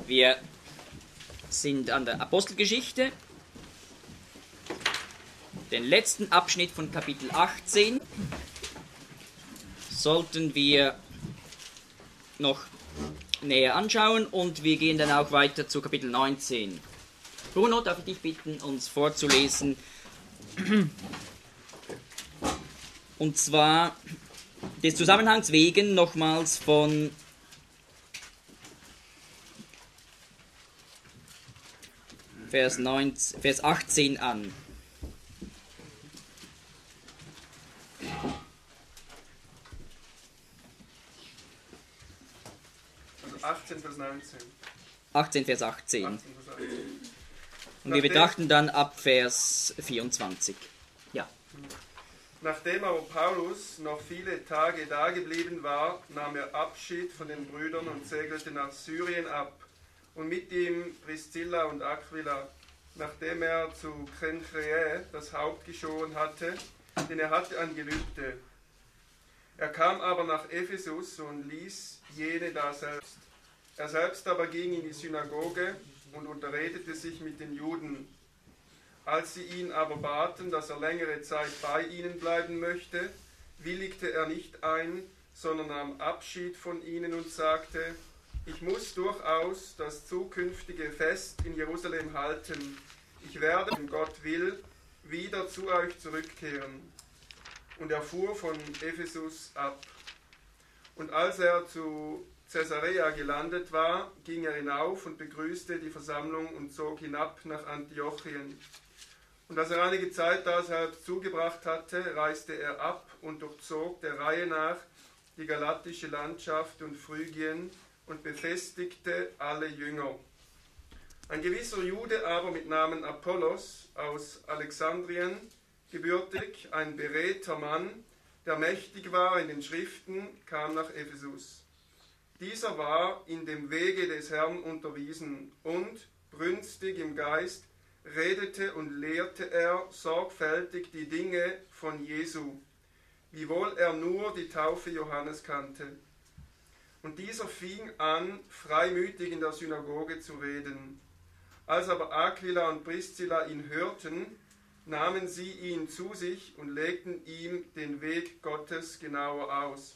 Wir sind an der Apostelgeschichte, den letzten Abschnitt von Kapitel 18 sollten wir noch näher anschauen und wir gehen dann auch weiter zu Kapitel 19. Bruno, darf ich dich bitten, uns vorzulesen? Und zwar des Zusammenhangs wegen nochmals von Vers 18 an. Also 18 Vers 19. 18 Vers 18. 18 Vers 18. Und wir betrachten dann ab Vers 24. Ja. Nachdem aber Paulus noch viele Tage dageblieben war, nahm er Abschied von den Brüdern und segelte nach Syrien ab. Und mit ihm Priscilla und Aquila, nachdem er zu Cenchreae das Haupt geschoren hatte, denn er hatte ein Gelübde. Er kam aber nach Ephesus und ließ jene da selbst. Er selbst aber ging in die Synagoge und unterredete sich mit den Juden. Als sie ihn aber baten, dass er längere Zeit bei ihnen bleiben möchte, willigte er nicht ein, sondern nahm Abschied von ihnen und sagte: Ich muss durchaus das zukünftige Fest in Jerusalem halten. Ich werde, wenn Gott will, wieder zu euch zurückkehren. Und er fuhr von Ephesus ab. Und als er zu Caesarea gelandet war, ging er hinauf und begrüßte die Versammlung und zog hinab nach Antiochien. Und als er einige Zeit deshalb zugebracht hatte, reiste er ab und durchzog der Reihe nach die galatische Landschaft und Phrygien und befestigte alle Jünger. Ein gewisser Jude aber mit Namen Apollos aus Alexandrien, gebürtig, ein beredter Mann, der mächtig war in den Schriften, kam nach Ephesus. Dieser war in dem Wege des Herrn unterwiesen und, brünstig im Geist, redete und lehrte er sorgfältig die Dinge von Jesu, wiewohl er nur die Taufe Johannes kannte. Und dieser fing an, freimütig in der Synagoge zu reden. Als aber Aquila und Priscilla ihn hörten, nahmen sie ihn zu sich und legten ihm den Weg Gottes genauer aus.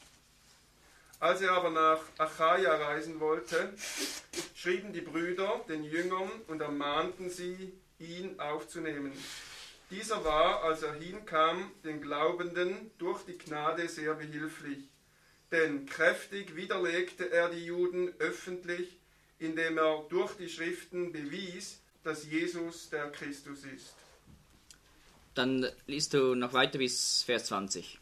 Als er aber nach Achaia reisen wollte, schrieben die Brüder den Jüngern und ermahnten sie, ihn aufzunehmen. Dieser war, als er hinkam, den Glaubenden durch die Gnade sehr behilflich. Denn kräftig widerlegte er die Juden öffentlich, indem er durch die Schriften bewies, dass Jesus der Christus ist. Dann liest du noch weiter bis Vers 20.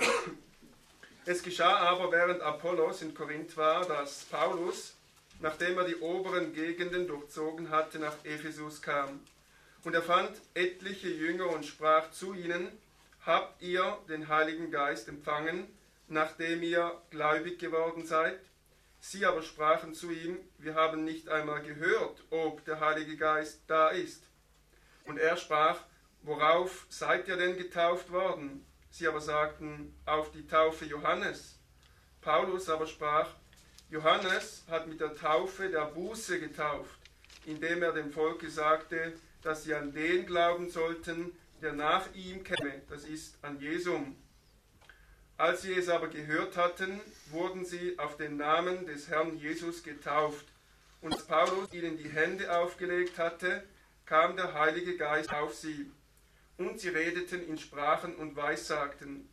Es geschah aber, während Apollos in Korinth war, dass Paulus, nachdem er die oberen Gegenden durchzogen hatte, nach Ephesus kam. Und er fand etliche Jünger und sprach zu ihnen: Habt ihr den Heiligen Geist empfangen, nachdem ihr gläubig geworden seid? Sie aber sprachen zu ihm: Wir haben nicht einmal gehört, ob der Heilige Geist da ist. Und er sprach: Worauf seid ihr denn getauft worden? Sie aber sagten: Auf die Taufe Johannes. Paulus aber sprach: Johannes hat mit der Taufe der Buße getauft, indem er dem Volke sagte, dass sie an den glauben sollten, der nach ihm käme, das ist an Jesum. Als sie es aber gehört hatten, wurden sie auf den Namen des Herrn Jesus getauft. Und als Paulus ihnen die Hände aufgelegt hatte, kam der Heilige Geist auf sie. Und sie redeten in Sprachen und weissagten.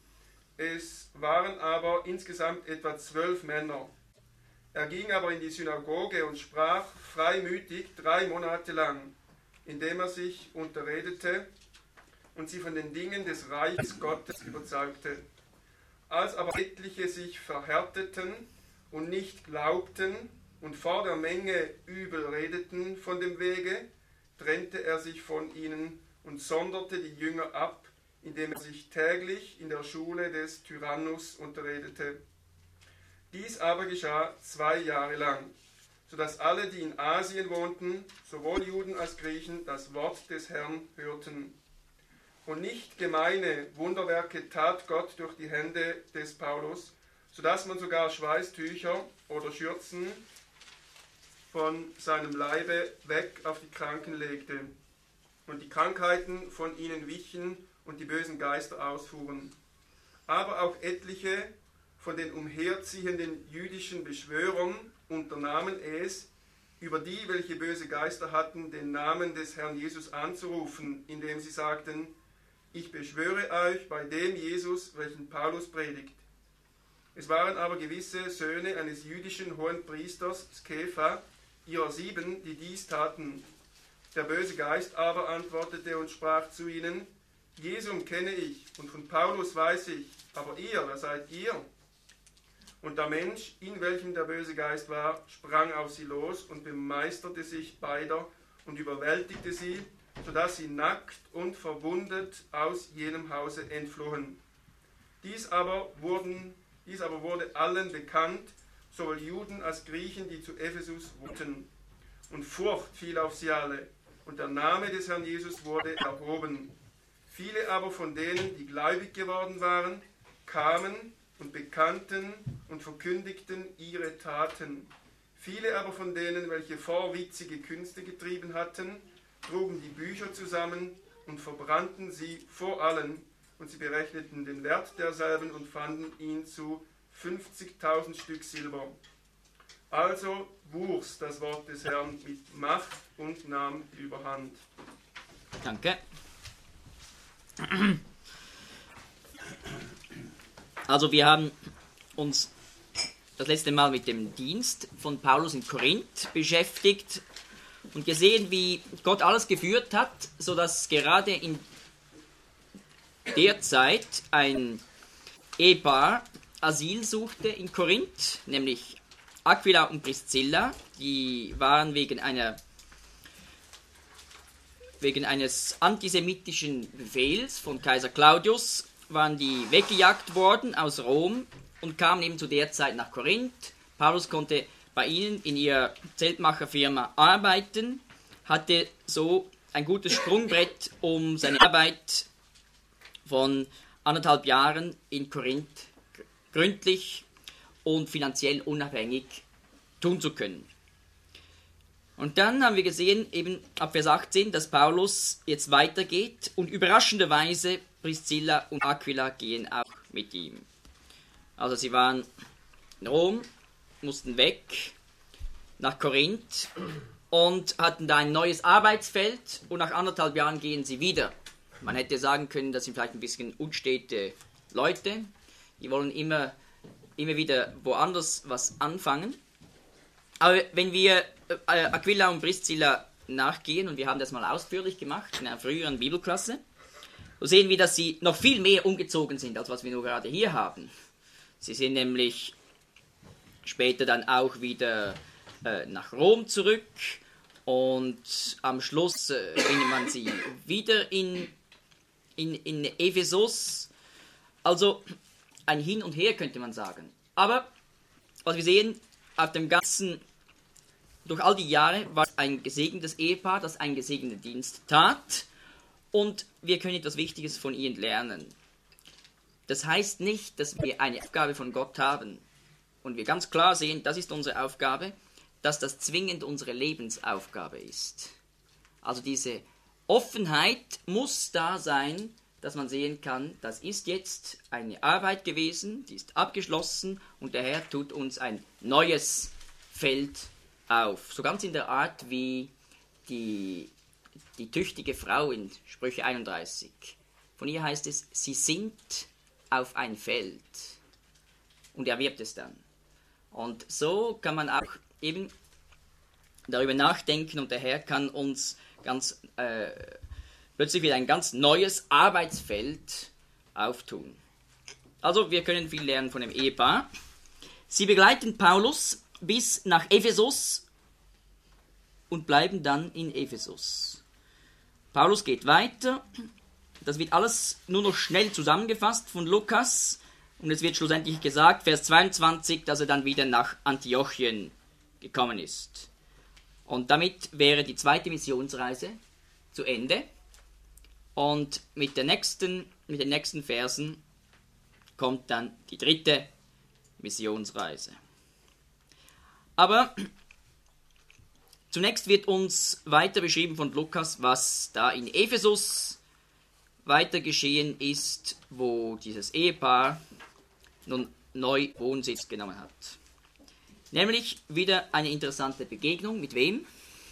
Es waren aber insgesamt etwa 12 Männer. Er ging aber in die Synagoge und sprach freimütig 3 Monate lang, indem er sich unterredete und sie von den Dingen des Reiches Gottes überzeugte. Als aber etliche sich verhärteten und nicht glaubten und vor der Menge übel redeten von dem Wege, trennte er sich von ihnen und sonderte die Jünger ab, indem er sich täglich in der Schule des Tyrannus unterredete. Dies aber geschah 2 Jahre lang, sodass alle, die in Asien wohnten, sowohl Juden als Griechen, das Wort des Herrn hörten. Und nicht gemeine Wunderwerke tat Gott durch die Hände des Paulus, sodass man sogar Schweißtücher oder Schürzen von seinem Leibe weg auf die Kranken legte. Und die Krankheiten von ihnen wichen und die bösen Geister ausfuhren. Aber auch etliche von den umherziehenden jüdischen Beschwörern unternahmen es, über die, welche böse Geister hatten, den Namen des Herrn Jesus anzurufen, indem sie sagten: Ich beschwöre euch bei dem Jesus, welchen Paulus predigt. Es waren aber gewisse Söhne eines jüdischen Hohenpriesters, Skefa, ihrer 7, die dies taten. Der böse Geist aber antwortete und sprach zu ihnen: Jesum kenne ich und von Paulus weiß ich, aber ihr, wer seid ihr? Und der Mensch, in welchem der böse Geist war, sprang auf sie los und bemeisterte sich beider und überwältigte sie, sodass sie nackt und verwundet aus jenem Hause entflohen. Dies aber wurde allen bekannt, sowohl Juden als Griechen, die zu Ephesus wohnten. Und Furcht fiel auf sie alle, und der Name des Herrn Jesus wurde erhoben. Viele aber von denen, die gläubig geworden waren, kamen und bekannten und verkündigten ihre Taten. Viele aber von denen, welche vorwitzige Künste getrieben hatten, trugen die Bücher zusammen und verbrannten sie vor allen, und sie berechneten den Wert derselben und fanden ihn zu 50.000 Stück Silber. Also wuchs das Wort des Herrn mit Macht und nahm überhand. Danke. Also wir haben uns das letzte Mal mit dem Dienst von Paulus in Korinth beschäftigt und gesehen, wie Gott alles geführt hat, sodass gerade in der Zeit ein Ehepaar Asyl suchte in Korinth, nämlich Aquila und Priscilla. Die waren wegen eines antisemitischen Befehls von Kaiser Claudius waren die weggejagt worden aus Rom und kamen eben zu der Zeit nach Korinth. Paulus konnte bei ihnen in ihrer Zeltmacherfirma arbeiten, hatte so ein gutes Sprungbrett, um seine Arbeit von 1,5 Jahren in Korinth gründlich und finanziell unabhängig tun zu können. Und dann haben wir gesehen, eben ab Vers 18, dass Paulus jetzt weitergeht und überraschenderweise Priscilla und Aquila gehen auch mit ihm. Also sie waren in Rom, mussten weg nach Korinth und hatten da ein neues Arbeitsfeld und nach 1,5 Jahren gehen sie wieder. Man hätte sagen können, das sind vielleicht ein bisschen unstete Leute, die wollen immer wieder woanders was anfangen. Aber wenn wir Aquila und Priscilla nachgehen, und wir haben das mal ausführlich gemacht in einer früheren Bibelklasse, so sehen wir, dass sie noch viel mehr umgezogen sind, als was wir nur gerade hier haben. Sie sind nämlich später dann auch wieder nach Rom zurück und am Schluss findet man sie wieder in Ephesus. Also ein Hin und Her könnte man sagen. Aber was wir sehen, durch all die Jahre war es ein gesegnetes Ehepaar, das einen gesegneten Dienst tat. Und wir können etwas Wichtiges von ihnen lernen. Das heißt nicht, dass wir eine Aufgabe von Gott haben und wir ganz klar sehen, das ist unsere Aufgabe, dass das zwingend unsere Lebensaufgabe ist. Also diese Offenheit muss da sein, dass man sehen kann, das ist jetzt eine Arbeit gewesen, die ist abgeschlossen und der Herr tut uns ein neues Feld auf. So ganz in der Art wie die tüchtige Frau in Sprüche 31. Von ihr heißt es, sie sinnt auf ein Feld und erwirbt es dann. Und so kann man auch eben darüber nachdenken und der Herr kann uns plötzlich wieder ein ganz neues Arbeitsfeld auftun. Also wir können viel lernen von dem Ehepaar. Sie begleiten Paulus bis nach Ephesus und bleiben dann in Ephesus. Paulus geht weiter. Das wird alles nur noch schnell zusammengefasst von Lukas. Und es wird schlussendlich gesagt, Vers 22, dass er dann wieder nach Antiochien gekommen ist. Und damit wäre die zweite Missionsreise zu Ende. Und mit den nächsten Versen kommt dann die dritte Missionsreise. Aber zunächst wird uns weiter beschrieben von Lukas, was da in Ephesus weiter geschehen ist, wo dieses Ehepaar nun neu Wohnsitz genommen hat. Nämlich wieder eine interessante Begegnung. Mit wem?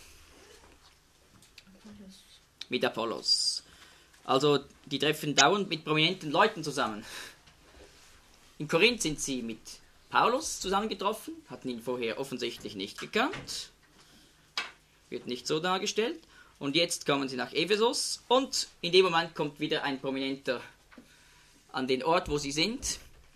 Mit Apollos. Also die treffen dauernd mit prominenten Leuten zusammen. In Korinth sind sie mit Paulus zusammengetroffen, hatten ihn vorher offensichtlich nicht gekannt. Wird nicht so dargestellt. Und jetzt kommen sie nach Ephesus und in dem Moment kommt wieder ein Prominenter an den Ort, wo sie sind.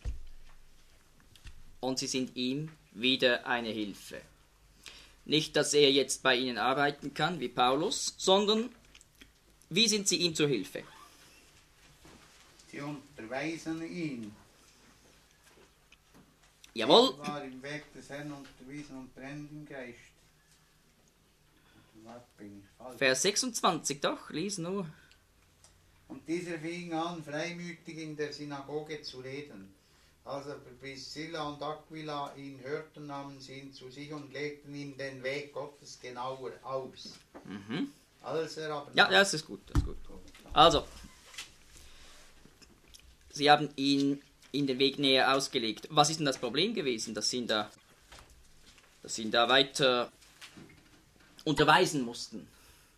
Und sie sind ihm wieder eine Hilfe. Nicht, dass er jetzt bei ihnen arbeiten kann, wie Paulus, sondern wie sind sie ihm zur Hilfe? Sie unterweisen ihn. Jawohl. Er war im Weg des Herrn unterwiesen und brennt im Geist. Vers 26 doch, lies nur. Und dieser fing an, freimütig in der Synagoge zu reden. Als aber Priscilla und Aquila ihn hörten, nahmen sie ihn zu sich und legten ihm den Weg Gottes genauer aus. Mhm. Als er aber Ja, das ist gut, das ist gut. Also, sie haben ihn in den Weg näher ausgelegt. Was ist denn das Problem gewesen, dass sie ihn da weiter unterweisen mussten?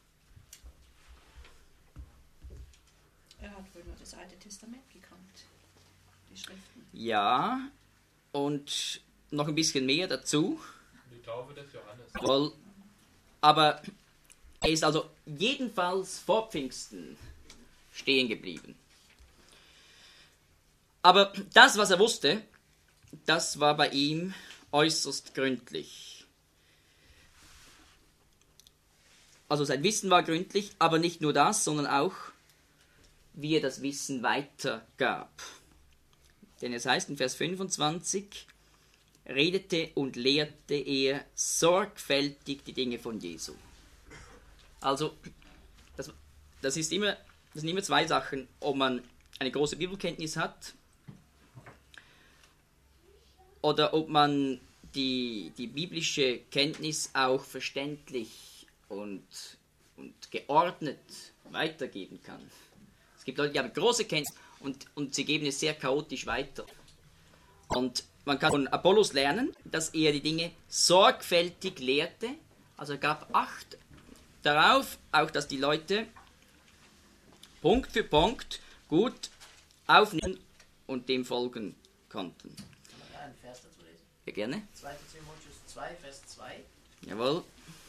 Er hat wohl nur das Alte Testament gekannt, die Schriften. Ja, und noch ein bisschen mehr dazu. Die Taufe des Johannes. Jawohl. Aber er ist also jedenfalls vor Pfingsten stehen geblieben. Aber das, was er wusste, das war bei ihm äußerst gründlich. Also sein Wissen war gründlich, aber nicht nur das, sondern auch, wie er das Wissen weitergab. Denn es heißt in Vers 25, redete und lehrte er sorgfältig die Dinge von Jesu. Also, das sind immer zwei Sachen, ob man eine große Bibelkenntnis hat oder ob man die biblische Kenntnis auch verständlich und geordnet weitergeben kann. Es gibt Leute, die haben große Kenntnis und sie geben es sehr chaotisch weiter. Und man kann von Apollos lernen, dass er die Dinge sorgfältig lehrte. Also er gab Acht darauf, auch dass die Leute Punkt für Punkt gut aufnehmen und dem folgen konnten. Kann man da einen Vers dazu lesen? Ja, gerne. 2. Timotheus 2, Vers 2. Jawohl.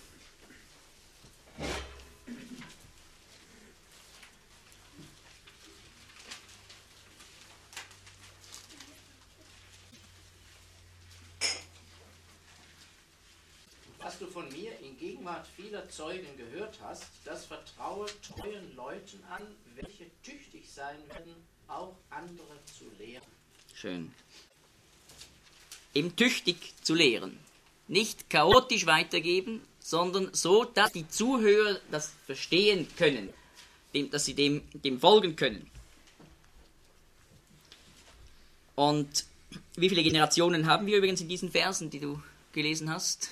Was du von mir in Gegenwart vieler Zeugen gehört hast, das vertraue treuen Leuten an, welche tüchtig sein werden, auch andere zu lehren. Schön. Eben tüchtig zu lehren. Nicht chaotisch weitergeben, sondern so, dass die Zuhörer das verstehen können, dass sie dem folgen können. Und wie viele Generationen haben wir übrigens in diesen Versen, die du gelesen hast?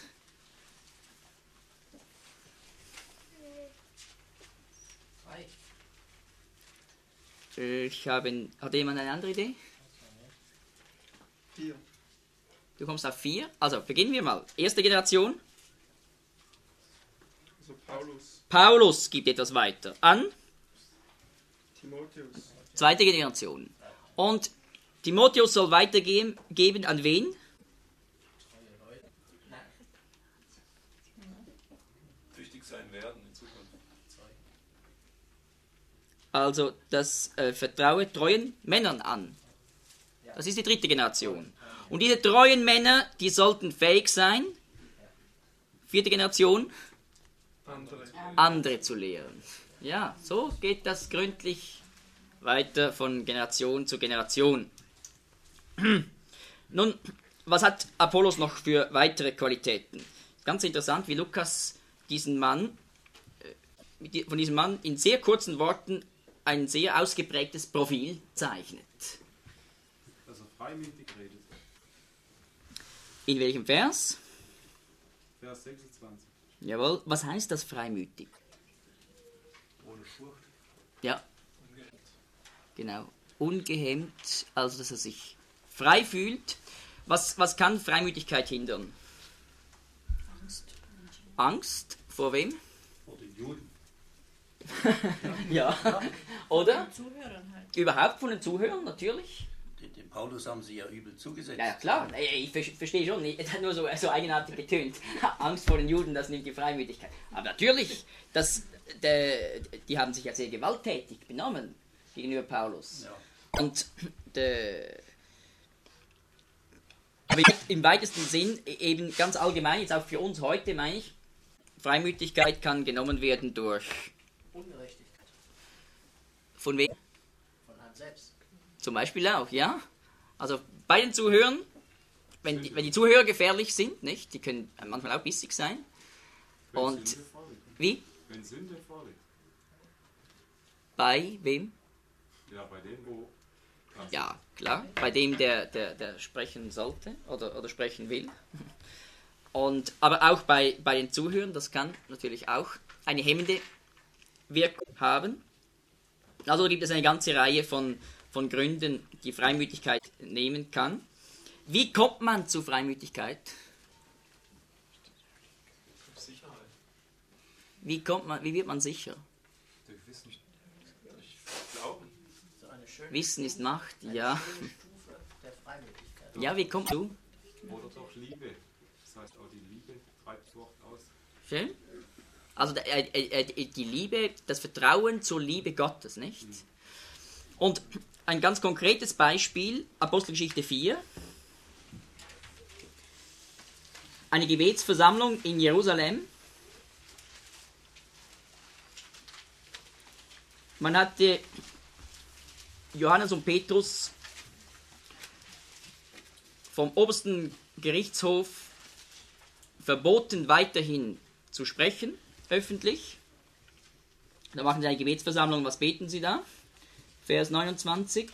Hat jemand eine andere Idee? 4. Du kommst auf 4. Also beginnen wir mal. Erste Generation. Also Paulus, Paulus gibt etwas weiter an. Timotheus, Zweite Generation. Und Timotheus soll weitergeben an wen? Tüchtig sein werden in Zukunft. Also das vertraue treuen Männern an. Das ist die dritte Generation. Und diese treuen Männer, die sollten fähig sein, vierte Generation, andere zu lehren. Ja, so geht das gründlich weiter von Generation zu Generation. Nun, was hat Apollos noch für weitere Qualitäten? Ganz interessant, wie Lukas von diesem Mann in sehr kurzen Worten ein sehr ausgeprägtes Profil zeichnet. Dass er freimütig redet. In welchem Vers? Vers 26. Jawohl. Was heißt das freimütig? Ohne Furcht. Ja. Genau. Ungehemmt, also dass er sich frei fühlt. Was kann Freimütigkeit hindern? Angst. Angst? Vor wem? Vor den Juden. Ja. Oder? Zuhörern halt. Überhaupt von den Zuhörern, natürlich. Dem Paulus haben sie ja übel zugesetzt. Ja, klar. Ich verstehe schon. Es hat nur so eigenartig getönt. Angst vor den Juden, das nimmt die Freimütigkeit. Aber natürlich, die haben sich ja sehr gewalttätig benommen gegenüber Paulus. Ja. Und aber im weitesten Sinn, eben ganz allgemein, jetzt auch für uns heute, meine ich, Freimütigkeit kann genommen werden durch... Ungerechtigkeit Von wem? von einem selbst. Zum Beispiel auch, ja. Also bei den Zuhörern, wenn die Zuhörer gefährlich sind, nicht, die können manchmal auch bissig sein. Wenn Und Sünde vorliegt. wie? Wenn Sünde vorliegt. Bei wem? Ja, bei dem, wo... Ja, klar. Bei dem, der sprechen sollte oder sprechen will. Aber auch bei den Zuhörern, das kann natürlich auch eine hemmende Wirkung haben. Also gibt es eine ganze Reihe von Gründen, die Freimütigkeit nehmen kann. Wie kommt man zu Freimütigkeit? Sicherheit. Wie wird man sicher? Durch Wissen. Glauben. So eine schöne, Wissen ist Macht, ja. schöne Stufe der Freimütigkeit. Ja, wie kommst du? Oder doch Liebe. Das heißt auch, die Liebe treibt Furcht aus. Schön. Also die Liebe, das Vertrauen zur Liebe Gottes, nicht? Und ein ganz konkretes Beispiel, Apostelgeschichte 4. Eine Gebetsversammlung in Jerusalem. Man hatte Johannes und Petrus vom obersten Gerichtshof verboten, weiterhin zu sprechen, öffentlich. Da machen sie eine Gebetsversammlung. Was beten sie da? Vers 29.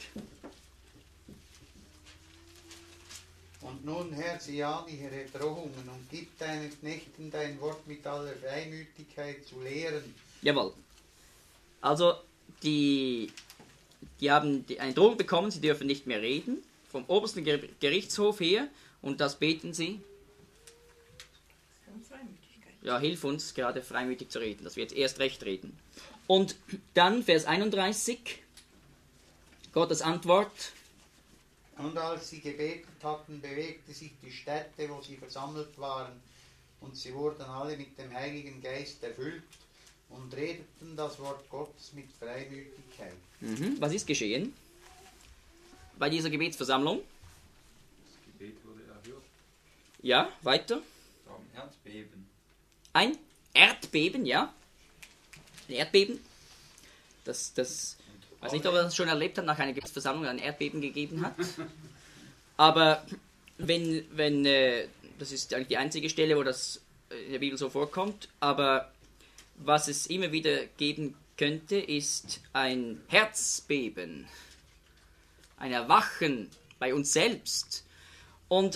Und nun, Herr, sieh an ihre Drohungen und gib deinen Knechten dein Wort mit aller Freimütigkeit zu lehren. Jawohl. Also, die haben eine Drohung bekommen, sie dürfen nicht mehr reden, vom obersten Gerichtshof her, und das beten sie. Und Freimütigkeit. Ja, hilf uns gerade freimütig zu reden, dass wir jetzt erst recht reden. Und dann Vers 31, Gottes Antwort. Und als sie gebetet hatten, bewegte sich die Stätte, wo sie versammelt waren, und sie wurden alle mit dem Heiligen Geist erfüllt und redeten das Wort Gottes mit Freimütigkeit. Was ist geschehen bei dieser Gebetsversammlung? Das Gebet wurde erhört. Ja, weiter. Ein Erdbeben. Ein Erdbeben, ja. Ein Erdbeben. Das weiß nicht, ob er das schon erlebt hat, nach einer Gebetsversammlung ein Erdbeben gegeben hat. Aber wenn das ist eigentlich die einzige Stelle, wo das in der Bibel so vorkommt, aber was es immer wieder geben könnte, ist ein Herzbeben, ein Erwachen bei uns selbst. Und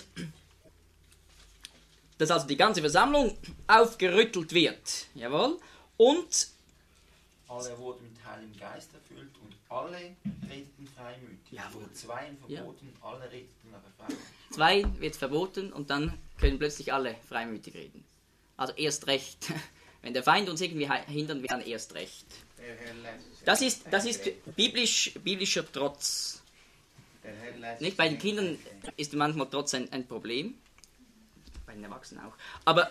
dass also die ganze Versammlung aufgerüttelt wird. Jawohl. Und Alle wurden mit Heiligem Geist erfüllt und alle redeten freimütig. Ja, Wurden zwei verboten, alle redeten aber freimütig. 2 wird verboten und dann können plötzlich alle freimütig reden. Also erst recht. Wenn der Feind uns irgendwie hindern will, dann erst recht. Der Herr lässt Das ist biblischer Trotz. Der Herr lässt Nicht? Bei den Kindern ist manchmal Trotz ein Problem. Bei den Erwachsenen auch. Aber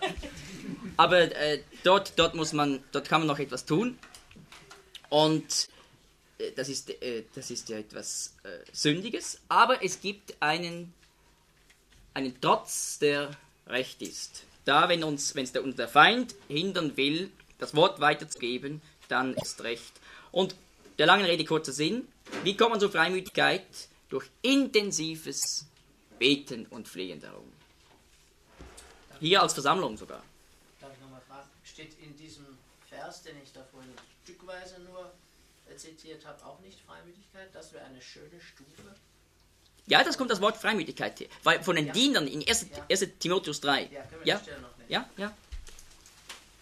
dort kann man noch etwas tun. Und das ist ja etwas Sündiges. Aber es gibt einen Trotz, der recht ist. Da, wenn uns der Feind hindern will, das Wort weiterzugeben, dann ist recht. Und der langen Rede kurzer Sinn. Wie kommt man zur Freimütigkeit? Durch intensives Beten und Flehen darum. Hier als Versammlung sogar. Darf ich nochmal fragen? Steht in diesem Vers, den ich da vorhin stückweise nur zitiert habe, auch nicht Freimütigkeit? Das wäre eine schöne Stufe. Ja, das kommt das Wort Freimütigkeit her. Weil von den Dienern in 1. Timotheus 3. Ja, können wir Ja, die Stelle noch nehmen? ja.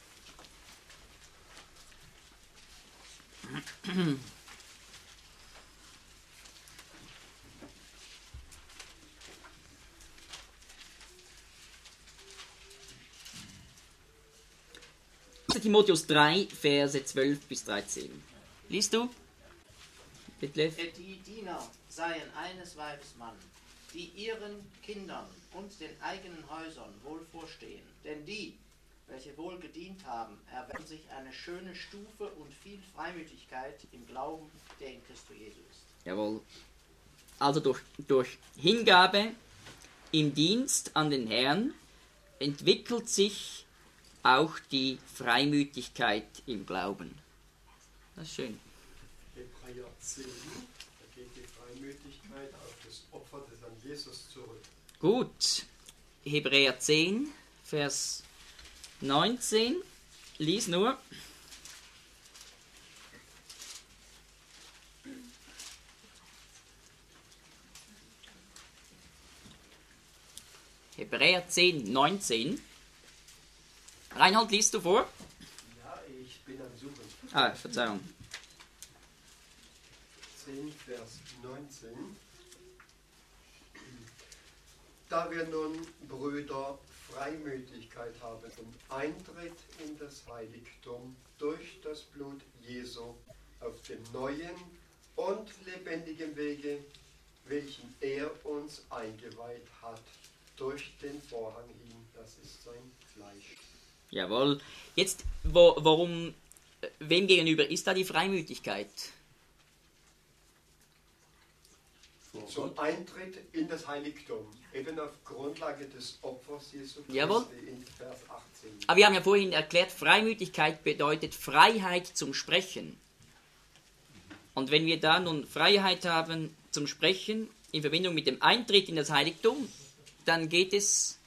Timotheus 3, Verse 12 bis 13. Liest du? Detlef? Die Diener seien eines Weibes Mann, die ihren Kindern und den eigenen Häusern wohl vorstehen. Denn die, welche wohl gedient haben, erwerben sich eine schöne Stufe und viel Freimütigkeit im Glauben, der in Christo Jesu ist. Jawohl. Also durch Hingabe im Dienst an den Herrn entwickelt sich auch die Freimütigkeit im Glauben. Das ist schön. Hebräer 10, da geht die Freimütigkeit auf das Opfer des an Jesus zurück. Gut. Hebräer 10, Vers 19. Lies nur. Hebräer 10, 19. Reinhold, liest du vor? Ja, ich bin am Suchen. Ah, Verzeihung. 10, Vers 19. Da wir nun, Brüder, Freimütigkeit haben und Eintritt in das Heiligtum durch das Blut Jesu auf dem neuen und lebendigen Wege, welchen er uns eingeweiht hat, durch den Vorhang hin, das ist sein Fleisch. Jawohl. Jetzt, wem gegenüber ist da die Freimütigkeit? Zum Eintritt in das Heiligtum, eben auf Grundlage des Opfers Jesu Christi Jawohl. in Vers 18. Aber wir haben ja vorhin erklärt, Freimütigkeit bedeutet Freiheit zum Sprechen. Und wenn wir da nun Freiheit haben zum Sprechen in Verbindung mit dem Eintritt in das Heiligtum, dann geht es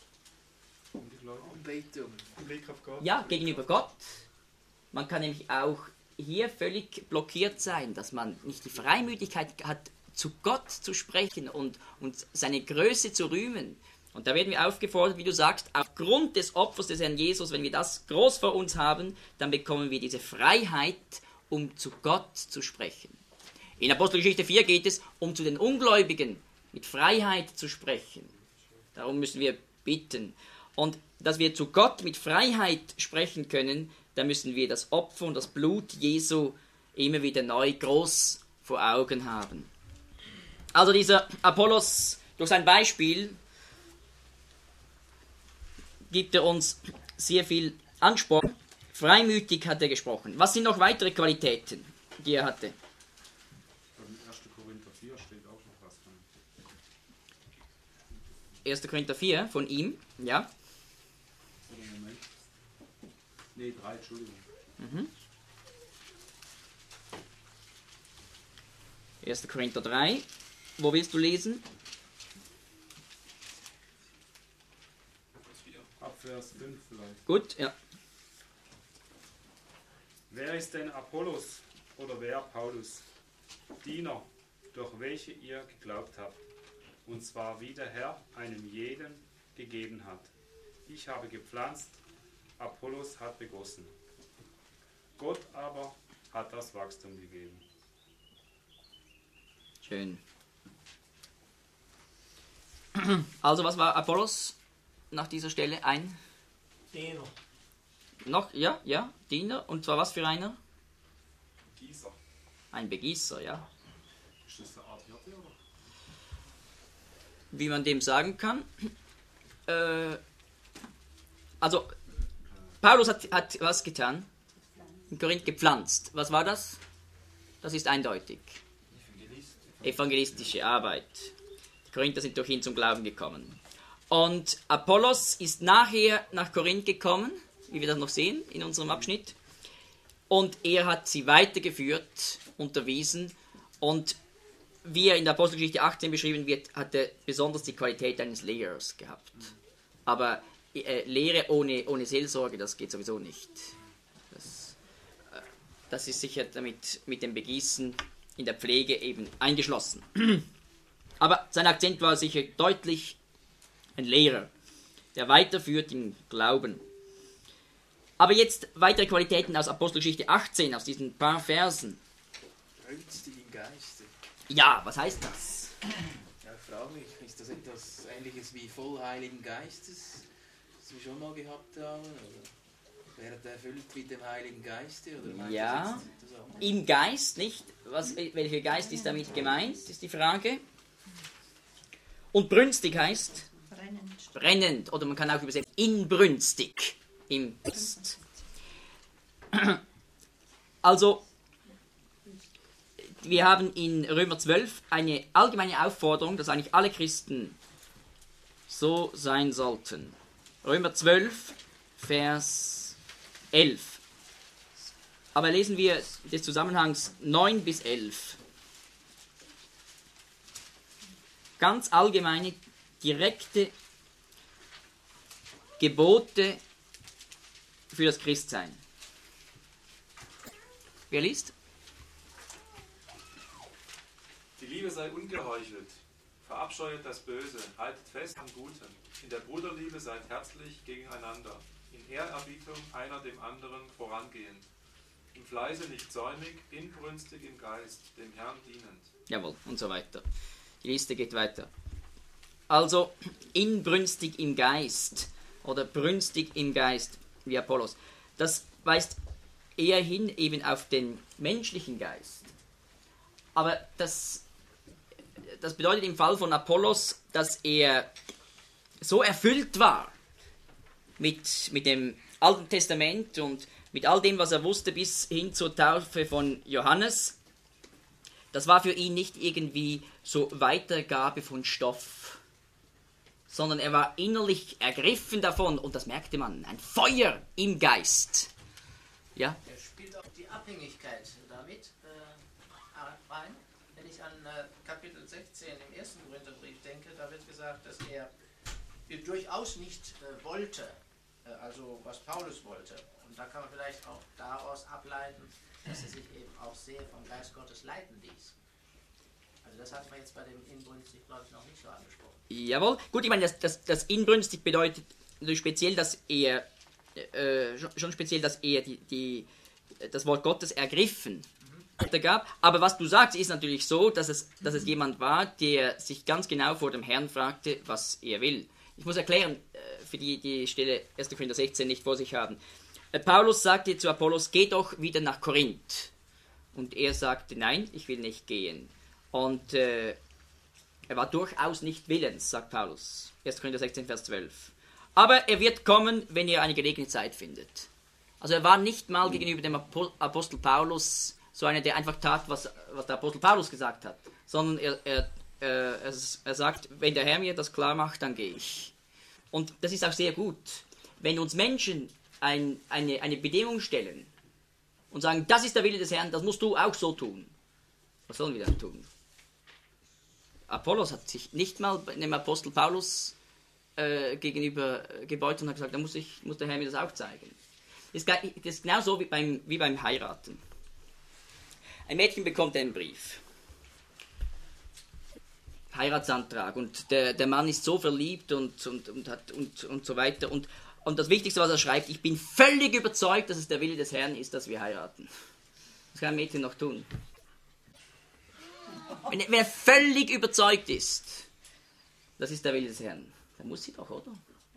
Blick auf Gott. ja gegenüber Gott. Man kann nämlich auch hier völlig blockiert sein, dass man nicht die Freimütigkeit hat, zu Gott zu sprechen und seine Größe zu rühmen. Und da werden wir aufgefordert, wie du sagst, aufgrund des Opfers des Herrn Jesus, wenn wir das groß vor uns haben, dann bekommen wir diese Freiheit, um zu Gott zu sprechen. In Apostelgeschichte 4 geht es, um zu den Ungläubigen mit Freiheit zu sprechen. Darum müssen wir bitten. Und dass wir zu Gott mit Freiheit sprechen können, da müssen wir das Opfer und das Blut Jesu immer wieder neu groß vor Augen haben. Also dieser Apollos, durch sein Beispiel gibt er uns sehr viel Ansporn. Freimütig hat er gesprochen. Was sind noch weitere Qualitäten, die er hatte? Im 1. Korinther 4 steht auch noch was drin. 1. Korinther 4 von ihm, ja. Oder Moment. Nee, 3, Entschuldigung. 1. Korinther 3. Wo willst du lesen? Ab Vers 5 vielleicht. Gut, ja. Wer ist denn Apollos oder wer Paulus? Diener, durch welche ihr geglaubt habt, und zwar wie der Herr einem jeden gegeben hat. Ich habe gepflanzt, Apollos hat begossen. Gott aber hat das Wachstum gegeben. Schön. Also, was war Apollos nach dieser Stelle? Ein? Diener. Noch? Ja, Diener. Und zwar was für einer? Gießer. Ein Begießer, ja. Ist das eine Art Hirte oder? Wie man dem sagen kann. Also, Paulus hat was getan? In Korinth gepflanzt. Was war das? Das ist eindeutig. Evangelistische Arbeit. Die Korinther sind durch ihn zum Glauben gekommen. Und Apollos ist nachher nach Korinth gekommen, wie wir das noch sehen in unserem Abschnitt. Und er hat sie weitergeführt, unterwiesen. Und wie er in der Apostelgeschichte 18 beschrieben wird, hat er besonders die Qualität eines Lehrers gehabt. Aber Lehre ohne Seelsorge, das geht sowieso nicht. Das ist sicher damit mit dem Begießen in der Pflege eben eingeschlossen. Aber sein Akzent war sicher deutlich ein Lehrer, der weiterführt im Glauben. Aber jetzt weitere Qualitäten aus Apostelgeschichte 18, aus diesen paar Versen. Brünstig im Geiste. Ja, was heißt das? Ja, ich frage mich, ist das etwas Ähnliches wie voll Heiligen Geistes, das wir schon mal gehabt haben? Oder wäre der erfüllt mit dem Heiligen Geiste? Oder meint Ja, das jetzt das auch? im Geist, nicht? Welcher Geist ist damit gemeint, ist die Frage. Und brünstig heißt brennend, oder man kann auch übersetzen inbrünstig im Geist. Also, wir haben in Römer 12 eine allgemeine Aufforderung, dass eigentlich alle Christen so sein sollten. Römer 12, Vers 11. Aber lesen wir des Zusammenhangs 9 bis 11. Ganz allgemeine, direkte Gebote für das Christsein. Wer liest? Die Liebe sei ungeheuchelt, verabscheuet das Böse, haltet fest am Guten. In der Bruderliebe seid herzlich gegeneinander, in Ehrerbietung einer dem anderen vorangehend. Im Fleiße nicht säumig, inbrünstig im Geist, dem Herrn dienend. Jawohl, und so weiter. Die Liste geht weiter. Also, inbrünstig im Geist oder brünstig im Geist, wie Apollos. Das weist eher hin eben auf den menschlichen Geist. Aber das bedeutet im Fall von Apollos, dass er so erfüllt war mit dem Alten Testament und mit all dem, was er wusste, bis hin zur Taufe von Johannes. Das war für ihn nicht irgendwie so Weitergabe von Stoff, sondern er war innerlich ergriffen davon und das merkte man, ein Feuer im Geist. Ja? Er spielt auch die Abhängigkeit damit rein. Wenn ich an Kapitel 16 im 1. Korintherbrief denke, da wird gesagt, dass er durchaus nicht wollte, also was Paulus wollte. Und da kann man vielleicht auch daraus ableiten, dass er sich eben auch sehr vom Geist Gottes leiten ließ. Also das hat man jetzt bei dem inbrünstig, glaube ich, noch nicht so angesprochen. Jawohl. Gut, ich meine, das inbrünstig bedeutet natürlich speziell, dass er schon speziell, dass er das Wort Gottes ergriffen gab. Aber was du sagst, ist natürlich so, dass es jemand war, der sich ganz genau vor dem Herrn fragte, was er will. Ich muss erklären, für die Stelle 1. Korinther 16 nicht vor sich haben. Paulus sagte zu Apollos, geh doch wieder nach Korinth. Und er sagte, nein, ich will nicht gehen. Und er war durchaus nicht willens, sagt Paulus. 1. Korinther 16, Vers 12. Aber er wird kommen, wenn ihr eine gelegene Zeit findet. Also er war nicht mal gegenüber dem Apostel Paulus so einer, der einfach tat, was der Apostel Paulus gesagt hat. Sondern er sagt, wenn der Herr mir das klar macht, dann gehe ich. Und das ist auch sehr gut. Wenn uns Menschen eine Bedingung stellen und sagen, das ist der Wille des Herrn, das musst du auch so tun. Was sollen wir dann tun? Apollos hat sich nicht mal dem Apostel Paulus gegenüber gebeugt und hat gesagt, da muss der Herr mir das auch zeigen. Das ist genauso wie beim Heiraten. Ein Mädchen bekommt einen Brief. Heiratsantrag und der Mann ist so verliebt und so weiter und das Wichtigste, was er schreibt, ich bin völlig überzeugt, dass es der Wille des Herrn ist, dass wir heiraten. Was kann ein Mädchen noch tun? Wenn er völlig überzeugt ist, das ist der Wille des Herrn, dann muss sie doch, oder?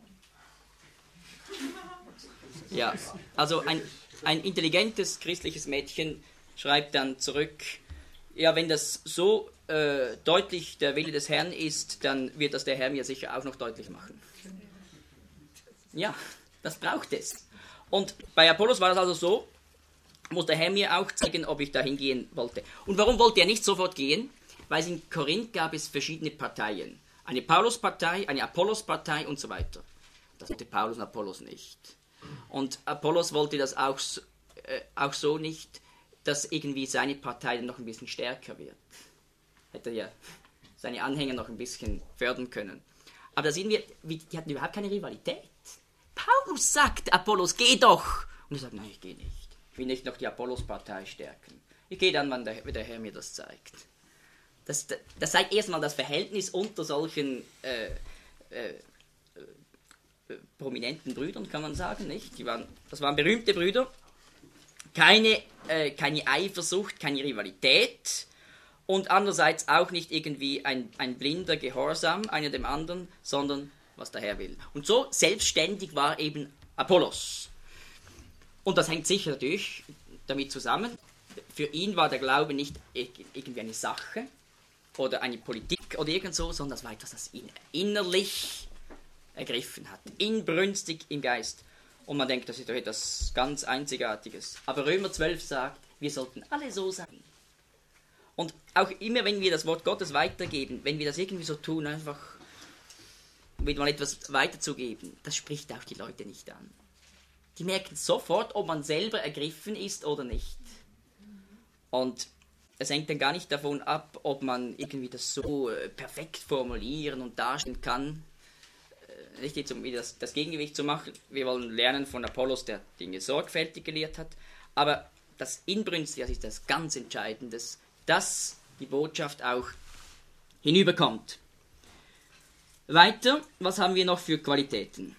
Ja, also ein intelligentes christliches Mädchen schreibt dann zurück, ja, wenn das so deutlich der Wille des Herrn ist, dann wird das der Herr mir sicher auch noch deutlich machen. Ja, das braucht es. Und bei Apollos war es also so, muss der Herr mir auch zeigen, ob ich da hingehen wollte. Und warum wollte er nicht sofort gehen? Weil in Korinth gab es verschiedene Parteien. Eine Paulus-Partei, eine Apollos-Partei und so weiter. Das wollte Paulus und Apollos nicht. Und Apollos wollte das auch so nicht, dass irgendwie seine Partei noch ein bisschen stärker wird. Hätte ja seine Anhänger noch ein bisschen fördern können. Aber da sehen wir, die hatten überhaupt keine Rivalität. Paulus sagt, Apollos, geh doch. Und er sagt, nein, ich gehe nicht. Ich will nicht noch die Apollos-Partei stärken. Ich gehe dann, wenn der Herr mir das zeigt. Das zeigt erstmal das Verhältnis unter solchen prominenten Brüdern, kann man sagen, nicht? Das waren berühmte Brüder. Keine Eifersucht, keine Rivalität und andererseits auch nicht irgendwie ein blinder Gehorsam einer dem anderen, sondern was der Herr will. Und so selbstständig war eben Apollos. Und das hängt sicher natürlich damit zusammen. Für ihn war der Glaube nicht irgendwie eine Sache oder eine Politik oder irgend so, sondern das war etwas, das ihn innerlich ergriffen hat, inbrünstig im Geist. Und man denkt, das ist doch etwas ganz Einzigartiges. Aber Römer 12 sagt, wir sollten alle so sein. Und auch immer, wenn wir das Wort Gottes weitergeben, wenn wir das irgendwie so tun, einfach mit mal etwas weiterzugeben, das spricht auch die Leute nicht an. Die merken sofort, ob man selber ergriffen ist oder nicht. Und es hängt dann gar nicht davon ab, ob man irgendwie das so perfekt formulieren und darstellen kann. Nicht jetzt, um wieder das Gegengewicht zu machen. Wir wollen lernen von Apollos, der Dinge sorgfältig gelehrt hat. Aber das Inbrünstige, das ist das ganz Entscheidende, dass die Botschaft auch hinüberkommt. Weiter, was haben wir noch für Qualitäten?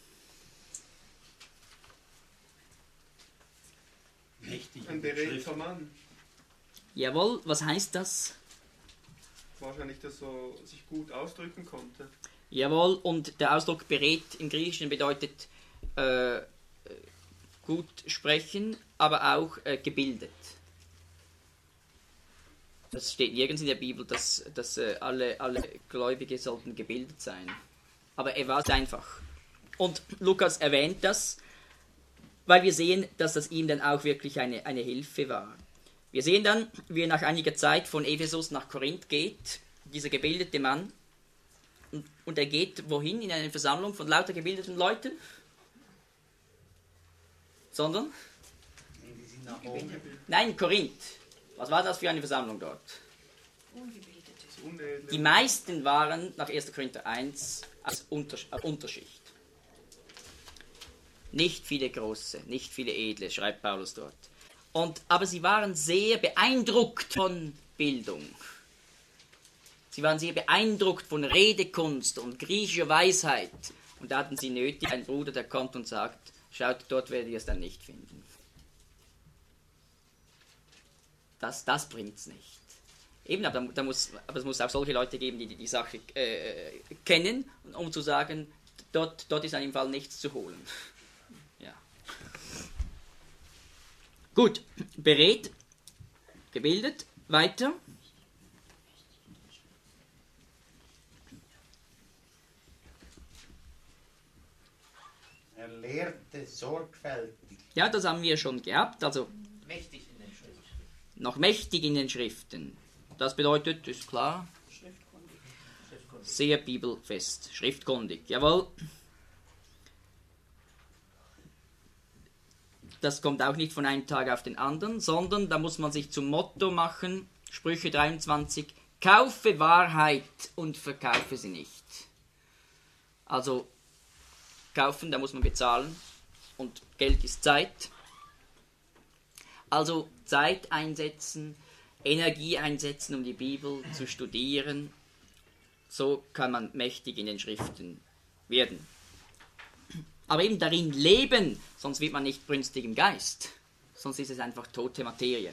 Ein beredter Mann. Jawohl, was heißt das? Wahrscheinlich, dass er sich gut ausdrücken konnte. Jawohl, und der Ausdruck beredt im Griechischen bedeutet gut sprechen, aber auch gebildet. Das steht nirgends in der Bibel, dass alle Gläubige sollten gebildet sein. Aber er war es einfach. Und Lukas erwähnt das, weil wir sehen, dass das ihm dann auch wirklich eine Hilfe war. Wir sehen dann, wie er nach einiger Zeit von Ephesus nach Korinth geht, dieser gebildete Mann. Und er geht wohin? In eine Versammlung von lauter gebildeten Leuten? Sondern? In die Synagoge. Nein, Korinth. Was war das für eine Versammlung dort? Ungebildete. Die meisten waren nach 1. Korinther 1 als Unterschicht. Nicht viele Große, nicht viele Edle, schreibt Paulus dort. Aber sie waren sehr beeindruckt von Bildung. Sie waren sehr beeindruckt von Redekunst und griechischer Weisheit. Und da hatten sie nötig einen Bruder, der kommt und sagt, schaut, dort werdet ihr es dann nicht finden. Das bringt es nicht. Eben, aber es muss auch solche Leute geben, die die Sache kennen, um zu sagen, dort ist an dem Fall nichts zu holen. Ja. Gut, berät, gebildet, weiter. Er lehrte sorgfältig. Ja, das haben wir schon gehabt, also Mächtig in den Schriften. noch mächtig in den Schriften. Das bedeutet, ist klar, Schriftkundig. sehr bibelfest, schriftkundig, jawohl. Das kommt auch nicht von einem Tag auf den anderen, sondern da muss man sich zum Motto machen, Sprüche 23, kaufe Wahrheit und verkaufe sie nicht. Also kaufen, da muss man bezahlen und Geld ist Zeit. Also Zeit einsetzen, Energie einsetzen, um die Bibel zu studieren. So kann man mächtig in den Schriften werden. Aber eben darin leben, sonst wird man nicht brünstig im Geist. Sonst ist es einfach tote Materie.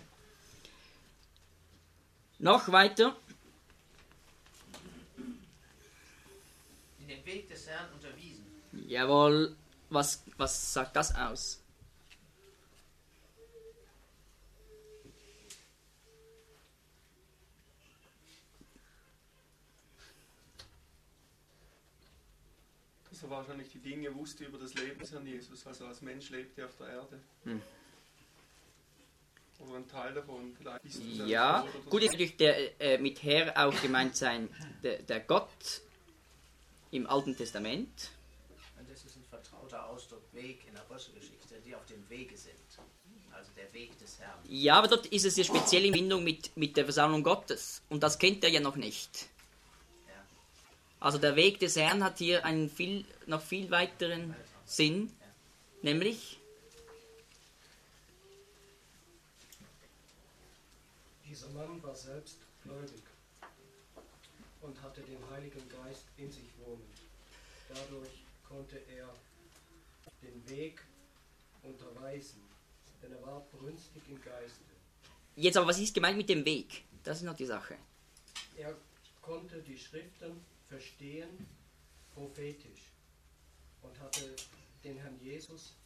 Noch weiter. In den Weg des Herrn unterwiesen. Jawohl, was sagt das aus? Dass er wahrscheinlich die Dinge wusste über das Leben des Herrn Jesus, also als Mensch lebte auf der Erde. Oder ein Teil davon vielleicht. Ja, gut, ist natürlich mit Herr auch gemeint sein, der Gott im Alten Testament. Und das ist ein vertrauter Ausdruck, Weg in der Apostelgeschichte, die auf dem Wege sind. Also der Weg des Herrn. Ja, aber dort ist es ja speziell in Verbindung mit der Versammlung Gottes. Und das kennt er ja noch nicht. Ja. Also der Weg des Herrn hat hier einen noch viel weiteren Sinn, nämlich Dieser Mann war selbst gläubig und hatte den Heiligen Geist in sich wohnen. Dadurch konnte er den Weg unterweisen, denn er war brünstig im Geiste. Jetzt aber, was ist gemeint mit dem Weg? Das ist noch die Sache. Er konnte die Schriften verstehen, prophetisch, und hatte den Herrn Jesus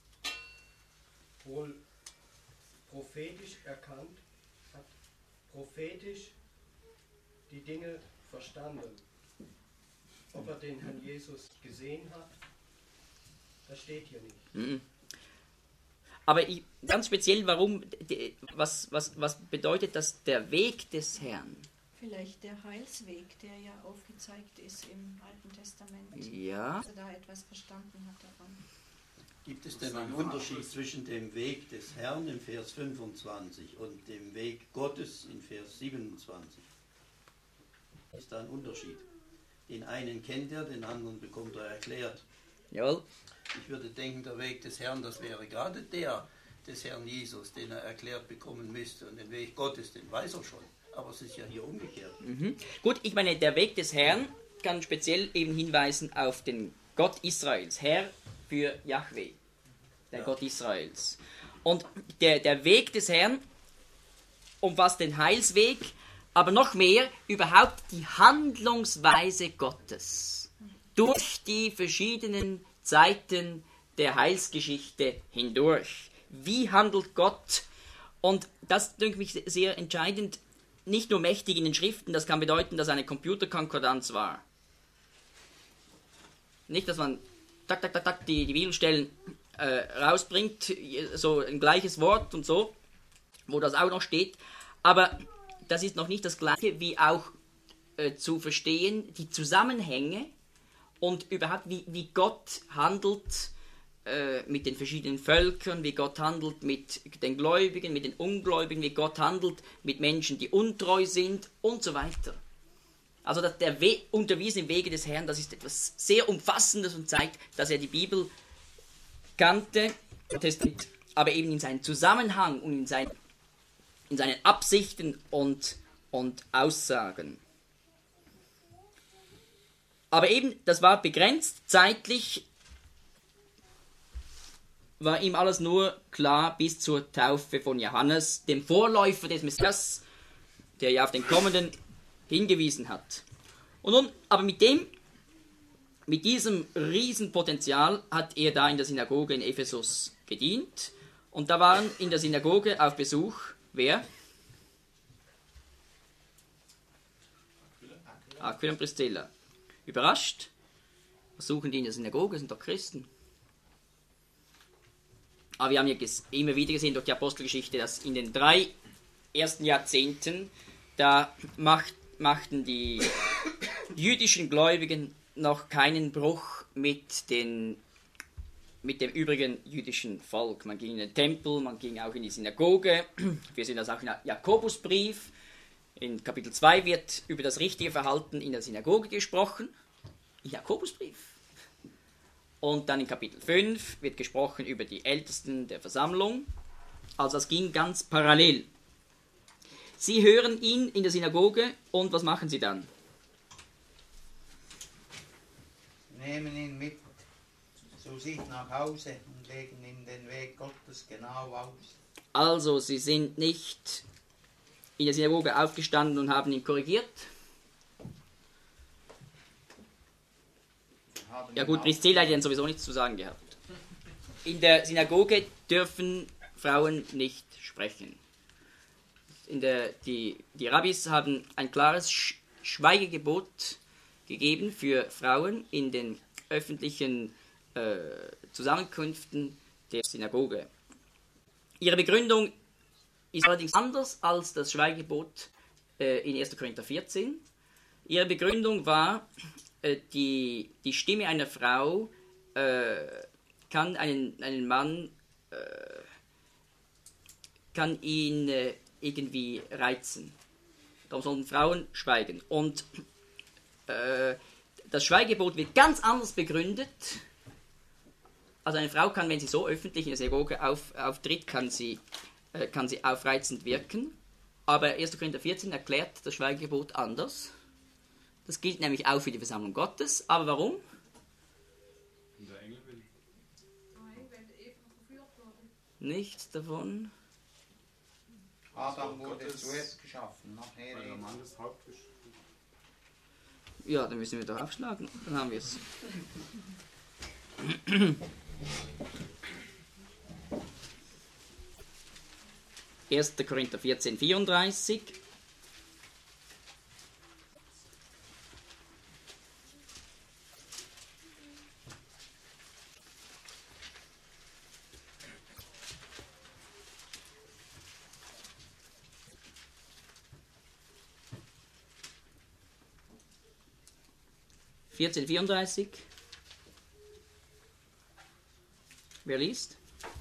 wohl prophetisch erkannt, hat prophetisch die Dinge verstanden. Ob er den Herrn Jesus gesehen hat, das steht hier nicht. Mhm. Aber ganz speziell, warum, was bedeutet das der Weg des Herrn? Vielleicht der Heilsweg, der ja aufgezeigt ist im Alten Testament. Ja. Dass er da etwas verstanden hat davon. Gibt es denn einen Unterschied zwischen dem Weg des Herrn in Vers 25 und dem Weg Gottes in Vers 27? Ist da ein Unterschied? Den einen kennt er, den anderen bekommt er erklärt. Jawohl. Ich würde denken, der Weg des Herrn, das wäre gerade der des Herrn Jesus, den er erklärt bekommen müsste. Und den Weg Gottes, den weiß er schon. Aber es ist ja hier umgekehrt. Mhm. Gut, ich meine, der Weg des Herrn kann speziell eben hinweisen auf den Gott Israels. Herr für Jahwe, der Gott Israels. Und der Weg des Herrn umfasst den Heilsweg, aber noch mehr überhaupt die Handlungsweise Gottes durch die verschiedenen Zeiten der Heilsgeschichte hindurch. Wie handelt Gott? Und das denke ich sehr entscheidend, nicht nur mächtig in den Schriften, das kann bedeuten, dass eine Computerkonkordanz war. Nicht, dass man die Bibelstellen rausbringt, so ein gleiches Wort und so, wo das auch noch steht, aber das ist noch nicht das Gleiche, wie auch zu verstehen, die Zusammenhänge und überhaupt, wie Gott handelt mit den verschiedenen Völkern, wie Gott handelt mit den Gläubigen, mit den Ungläubigen, wie Gott handelt mit Menschen, die untreu sind und so weiter. Also der Unterwiesen im Wege des Herrn, das ist etwas sehr Umfassendes und zeigt, dass er die Bibel kannte, aber eben in seinen Zusammenhang und in seinen Absichten und Aussagen. Aber eben, das war begrenzt, zeitlich war ihm alles nur klar bis zur Taufe von Johannes, dem Vorläufer des Messias, der ja auf den Kommenden hingewiesen hat. Und nun, aber mit diesem Riesenpotenzial hat er da in der Synagoge in Ephesus gedient. Und da waren in der Synagoge auf Besuch, wer? Aquila und Priscilla. Überrascht? Was suchen die in der Synagoge? Sind doch Christen. Aber wir haben ja immer wieder gesehen durch die Apostelgeschichte, dass in den 3 ersten Jahrzehnten, da machten die jüdischen Gläubigen noch keinen Bruch mit dem übrigen jüdischen Volk. Man ging in den Tempel, man ging auch in die Synagoge. Wir sehen das auch im Jakobusbrief. In Kapitel 2 wird über das richtige Verhalten in der Synagoge gesprochen. Im Jakobusbrief. Und dann in Kapitel 5 wird gesprochen über die Ältesten der Versammlung. Also das ging ganz parallel. Sie hören ihn in der Synagoge und was machen sie dann? Nehmen ihn mit zu sich nach Hause und legen ihm den Weg Gottes genau aus. Also sie sind nicht in der Synagoge aufgestanden und haben ihn korrigiert. Ja gut, Priscilla hat dann sowieso nichts zu sagen gehabt. In der Synagoge dürfen Frauen nicht sprechen. Die Rabbis haben ein klares Schweigegebot gegeben für Frauen in den öffentlichen Zusammenkünften der Synagoge. Ihre Begründung ist allerdings anders als das Schweigegebot in 1. Korinther 14. Ihre Begründung war, die Stimme einer Frau kann einen Mann kann ihn irgendwie reizen. Darum sollen Frauen schweigen. Und das Schweigegebot wird ganz anders begründet. Also eine Frau kann, wenn sie so öffentlich in der Synagoge auftritt, kann sie aufreizend wirken. Aber 1. Korinther 14 erklärt das Schweigegebot anders. Das gilt nämlich auch für die Versammlung Gottes. Aber warum? In der Nichts davon. Adam wurde zuerst geschaffen, nachher Weil der Eva. Mann das Haupt ist. Ja, dann müssen wir doch aufschlagen. Dann haben wir es. 1. Korinther 14, 34. Wer liest?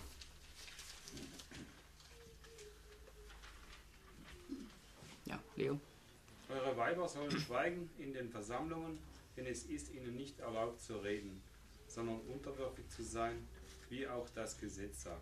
Ja, Leo. Eure Weiber sollen schweigen in den Versammlungen, denn es ist ihnen nicht erlaubt zu reden, sondern unterwürfig zu sein, wie auch das Gesetz sagt.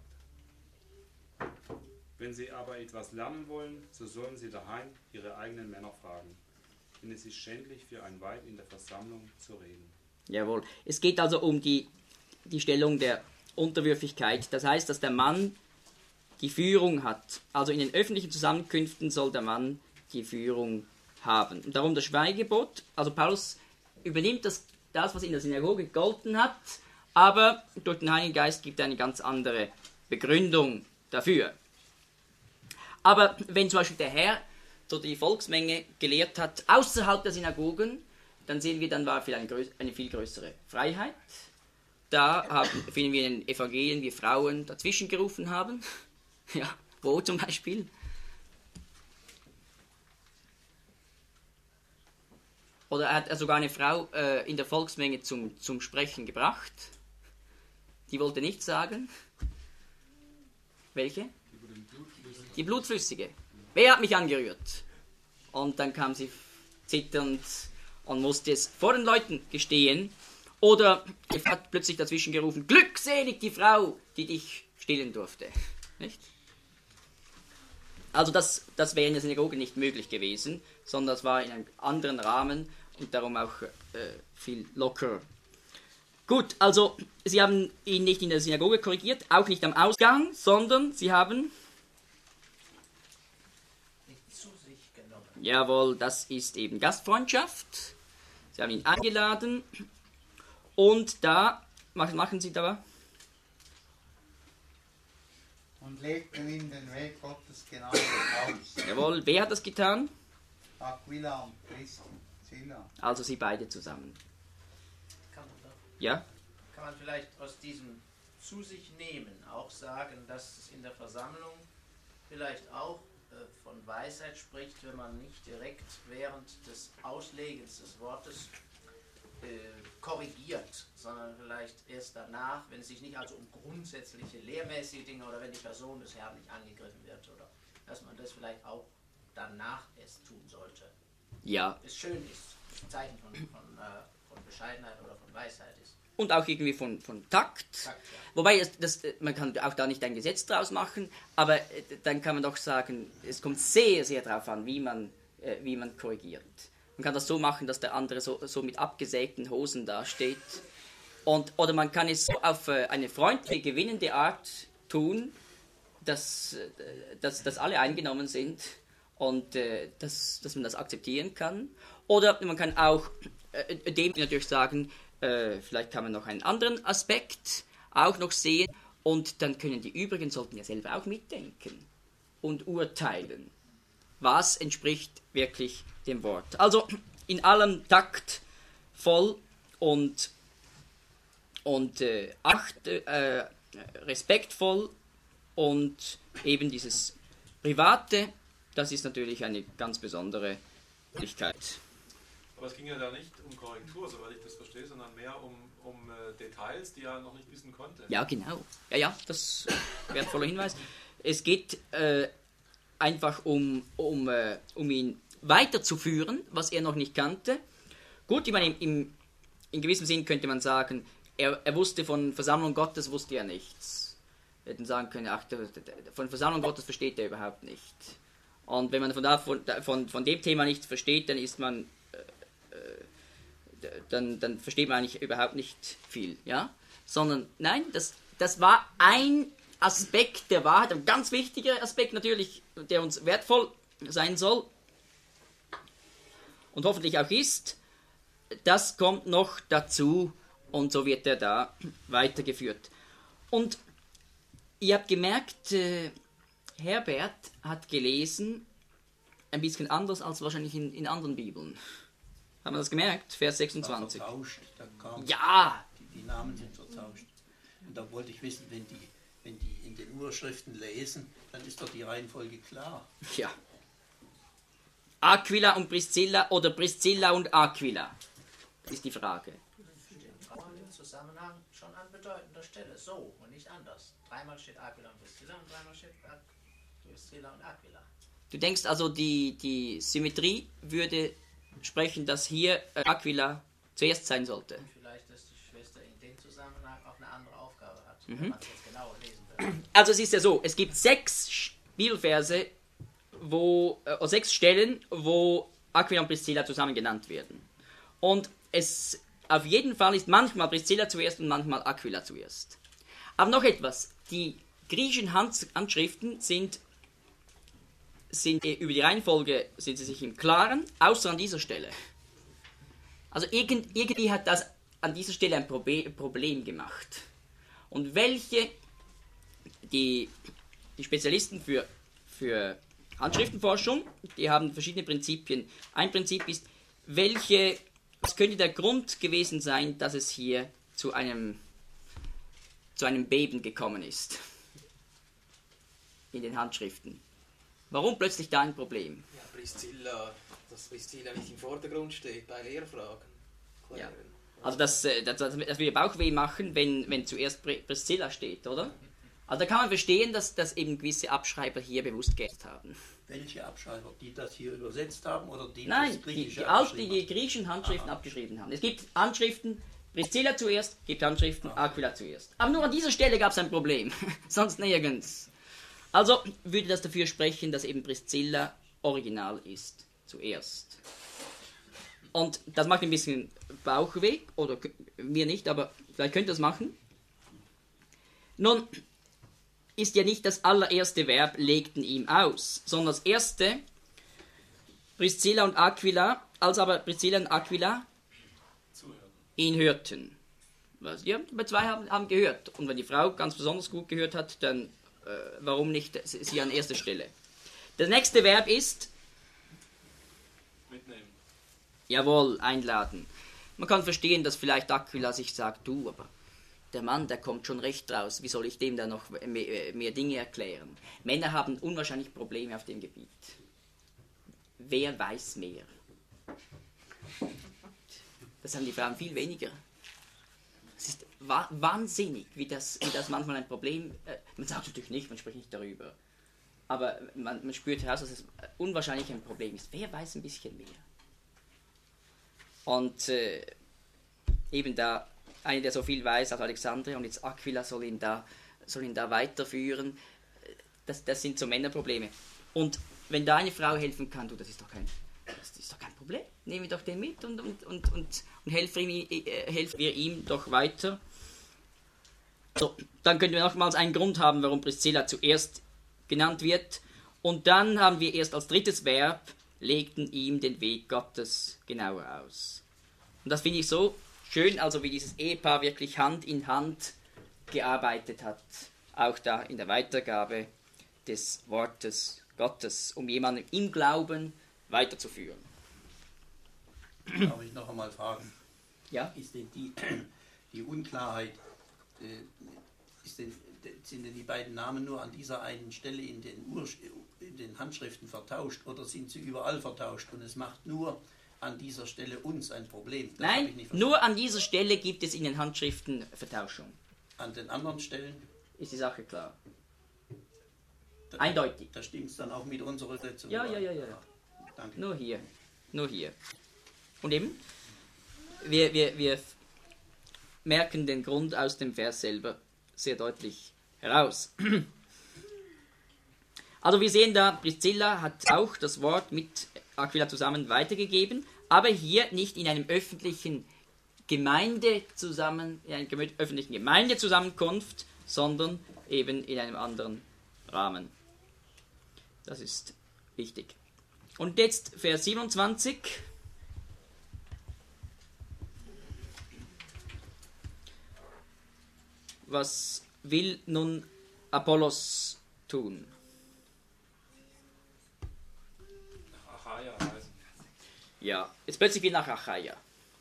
Wenn sie aber etwas lernen wollen, so sollen sie daheim ihre eigenen Männer fragen, denn es ist schändlich für ein Weib in der Versammlung zu reden. Jawohl. Es geht also um die Stellung der Unterwürfigkeit. Das heißt, dass der Mann die Führung hat. Also in den öffentlichen Zusammenkünften soll der Mann die Führung haben. Und darum das Schweigegebot. Also Paulus übernimmt das, was in der Synagoge gegolten hat, aber durch den Heiligen Geist gibt er eine ganz andere Begründung dafür. Aber wenn zum Beispiel der Herr so die Volksmenge gelehrt hat, außerhalb der Synagogen, dann sehen wir, dann war vielleicht eine viel größere Freiheit. Da finden wir in den Evangelien, wie Frauen dazwischen gerufen haben. Ja, wo zum Beispiel? Oder er hat sogar eine Frau in der Volksmenge zum Sprechen gebracht. Die wollte nichts sagen. Welche? Die Blutflüssige. Wer hat mich angerührt? Und dann kam sie zitternd und musste es vor den Leuten gestehen. Oder er hat plötzlich dazwischen gerufen, glückselig die Frau, die dich stillen durfte. Nicht? Also das wäre in der Synagoge nicht möglich gewesen, sondern das war in einem anderen Rahmen und darum auch viel lockerer. Gut, also sie haben ihn nicht in der Synagoge korrigiert, auch nicht am Ausgang, sondern sie haben... Zu sich genommen. Jawohl, das ist eben Gastfreundschaft. Sie haben ihn eingeladen und da, was machen sie da? Und legten ihm den Weg Gottes genau aus. Jawohl, wer hat das getan? Aquila und Priscilla. Also sie beide zusammen. Kann Ja? man vielleicht aus diesem zu sich nehmen auch sagen, dass es in der Versammlung vielleicht auch von Weisheit spricht, wenn man nicht direkt während des Auslegens des Wortes korrigiert, sondern vielleicht erst danach, wenn es sich nicht also um grundsätzliche lehrmäßige Dinge oder wenn die Person des Herrn nicht angegriffen wird, oder dass man das vielleicht auch danach erst tun sollte. Ja. Es schön ist, ein Zeichen von Bescheidenheit oder von Weisheit ist. Und auch irgendwie von Takt. Ja. Wobei, man kann auch da nicht ein Gesetz draus machen, aber dann kann man doch sagen, es kommt sehr, sehr darauf an, wie man korrigiert. Man kann das so machen, dass der andere so mit abgesägten Hosen dasteht. Oder man kann es so auf eine freundliche, gewinnende Art tun, dass alle eingenommen sind und dass man das akzeptieren kann. Oder man kann auch dem natürlich sagen, vielleicht kann man noch einen anderen Aspekt auch noch sehen und dann können die übrigen, sollten ja selber auch mitdenken und urteilen. Was entspricht wirklich dem Wort? Also in allem taktvoll und respektvoll und eben dieses Private, das ist natürlich eine ganz besondere Möglichkeit. Aber es ging ja da nicht um Korrektur, soweit ich das verstehe, sondern mehr um Details, die er noch nicht wissen konnte. Ja, genau. Ja, das ist ein wertvoller Hinweis. Es geht einfach um ihn weiterzuführen, was er noch nicht kannte. Gut, ich meine, in gewissem Sinn könnte man sagen, er wusste von Versammlung Gottes, wusste er nichts. Wir hätten sagen können, von Versammlung Gottes versteht er überhaupt nicht. Und wenn man von dem Thema nichts versteht, dann ist man dann versteht man eigentlich überhaupt nicht viel, ja? Sondern nein, das war ein Aspekt der Wahrheit, ein ganz wichtiger Aspekt natürlich, der uns wertvoll sein soll und hoffentlich auch ist, das kommt noch dazu und so wird er da weitergeführt. Und ihr habt gemerkt, Herbert hat gelesen, ein bisschen anders als wahrscheinlich in anderen Bibeln. Haben wir das gemerkt? Vers 26. Vertauscht, da kam ja! Die Namen sind vertauscht. Und da wollte ich wissen, wenn die in den Urschriften lesen, dann ist doch die Reihenfolge klar. Ja. Aquila und Priscilla oder Priscilla und Aquila? Ist die Frage. Im Zusammenhang schon an bedeutender Stelle. So und nicht anders. Dreimal steht Aquila und Priscilla und dreimal steht Priscilla und Aquila. Du denkst also, die Symmetrie würde sprechen, dass hier Aquila zuerst sein sollte. Und vielleicht, dass die Schwester in dem Zusammenhang auch eine andere Aufgabe hat, wenn man es jetzt genauer lesen will. Also es ist ja so, es gibt 6 Bibelverse, 6 Stellen, wo Aquila und Priscilla zusammen genannt werden. Und es auf jeden Fall ist manchmal Priscilla zuerst und manchmal Aquila zuerst. Aber noch etwas, die griechischen Handschriften sind über die Reihenfolge sind sie sich im Klaren, außer an dieser Stelle. Also irgendwie hat das an dieser Stelle ein Problem gemacht. Und die Spezialisten für Handschriftenforschung, die haben verschiedene Prinzipien. Ein Prinzip ist, was könnte der Grund gewesen sein, dass es hier zu einem Beben gekommen ist in den Handschriften. Warum plötzlich da ein Problem? Ja, dass Priscilla nicht im Vordergrund steht bei Lehrfragen. Ja. Also das würde Bauchweh machen, wenn zuerst Priscilla steht, oder? Also da kann man verstehen, dass eben gewisse Abschreiber hier bewusst geändert haben. Welche Abschreiber? Die das hier übersetzt haben oder die Nein, das Griechische die griechischen Handschriften abgeschrieben haben. Es gibt Handschriften, Priscilla zuerst, gibt Handschriften, Aquila zuerst. Aber nur an dieser Stelle gab es ein Problem, sonst nirgends. Also würde das dafür sprechen, dass eben Priscilla original ist, zuerst. Und das macht ein bisschen Bauchweh, oder mir nicht, aber vielleicht könnt ihr das machen. Nun ist ja nicht das allererste Verb legten ihm aus, sondern das erste, Priscilla und Aquila, als aber Priscilla und Aquila ihn hörten. Ja, bei 2 haben gehört. Und wenn die Frau ganz besonders gut gehört hat, dann warum nicht sie an erster Stelle? Das nächste Verb ist mitnehmen. Jawohl, einladen. Man kann verstehen, dass vielleicht Aquila sich sagt, du, aber der Mann, der kommt schon recht raus, wie soll ich dem da noch mehr Dinge erklären? Männer haben unwahrscheinlich Probleme auf dem Gebiet. Wer weiß mehr? Das haben die Frauen viel weniger. Es ist wahnsinnig, wie das manchmal ein Problem... man sagt natürlich nicht, man spricht nicht darüber. Aber man spürt heraus, dass es unwahrscheinlich ein Problem ist. Wer weiß ein bisschen mehr? Und eben da, einer, der so viel weiß als Alexandria, und jetzt Aquila soll ihn da weiterführen. Das sind so Männerprobleme. Und wenn da eine Frau helfen kann, das ist doch kein Problem. Nehmen wir doch den mit und helfen wir ihm doch weiter. So, dann könnten wir nochmals einen Grund haben, warum Priscilla zuerst genannt wird. Und dann haben wir erst als drittes Verb, legten ihm den Weg Gottes genauer aus. Und das finde ich so schön, also wie dieses Ehepaar wirklich Hand in Hand gearbeitet hat, auch da in der Weitergabe des Wortes Gottes, um jemanden im Glauben weiterzuführen. Darf ich noch einmal fragen? Ja? Ist denn die Unklarheit, sind denn die beiden Namen nur an dieser einen Stelle in den Handschriften vertauscht oder sind sie überall vertauscht und es macht nur an dieser Stelle uns ein Problem? Das Nein, nur an dieser Stelle gibt es in den Handschriften Vertauschung. An den anderen Stellen? Ist die Sache klar. Eindeutig. Da stimmt es dann auch mit unserer Setzung. Ja. Danke. Nur hier. Und eben, wir merken den Grund aus dem Vers selber sehr deutlich heraus. Also wir sehen da, Priscilla hat auch das Wort mit Aquila zusammen weitergegeben, aber hier nicht in einem öffentlichen Gemeindezusammenkunft, sondern eben in einem anderen Rahmen. Das ist wichtig. Und jetzt Vers 27. Was will nun Apollos tun? Nach Achaia reisen. Ja, jetzt plötzlich will nach Achaia.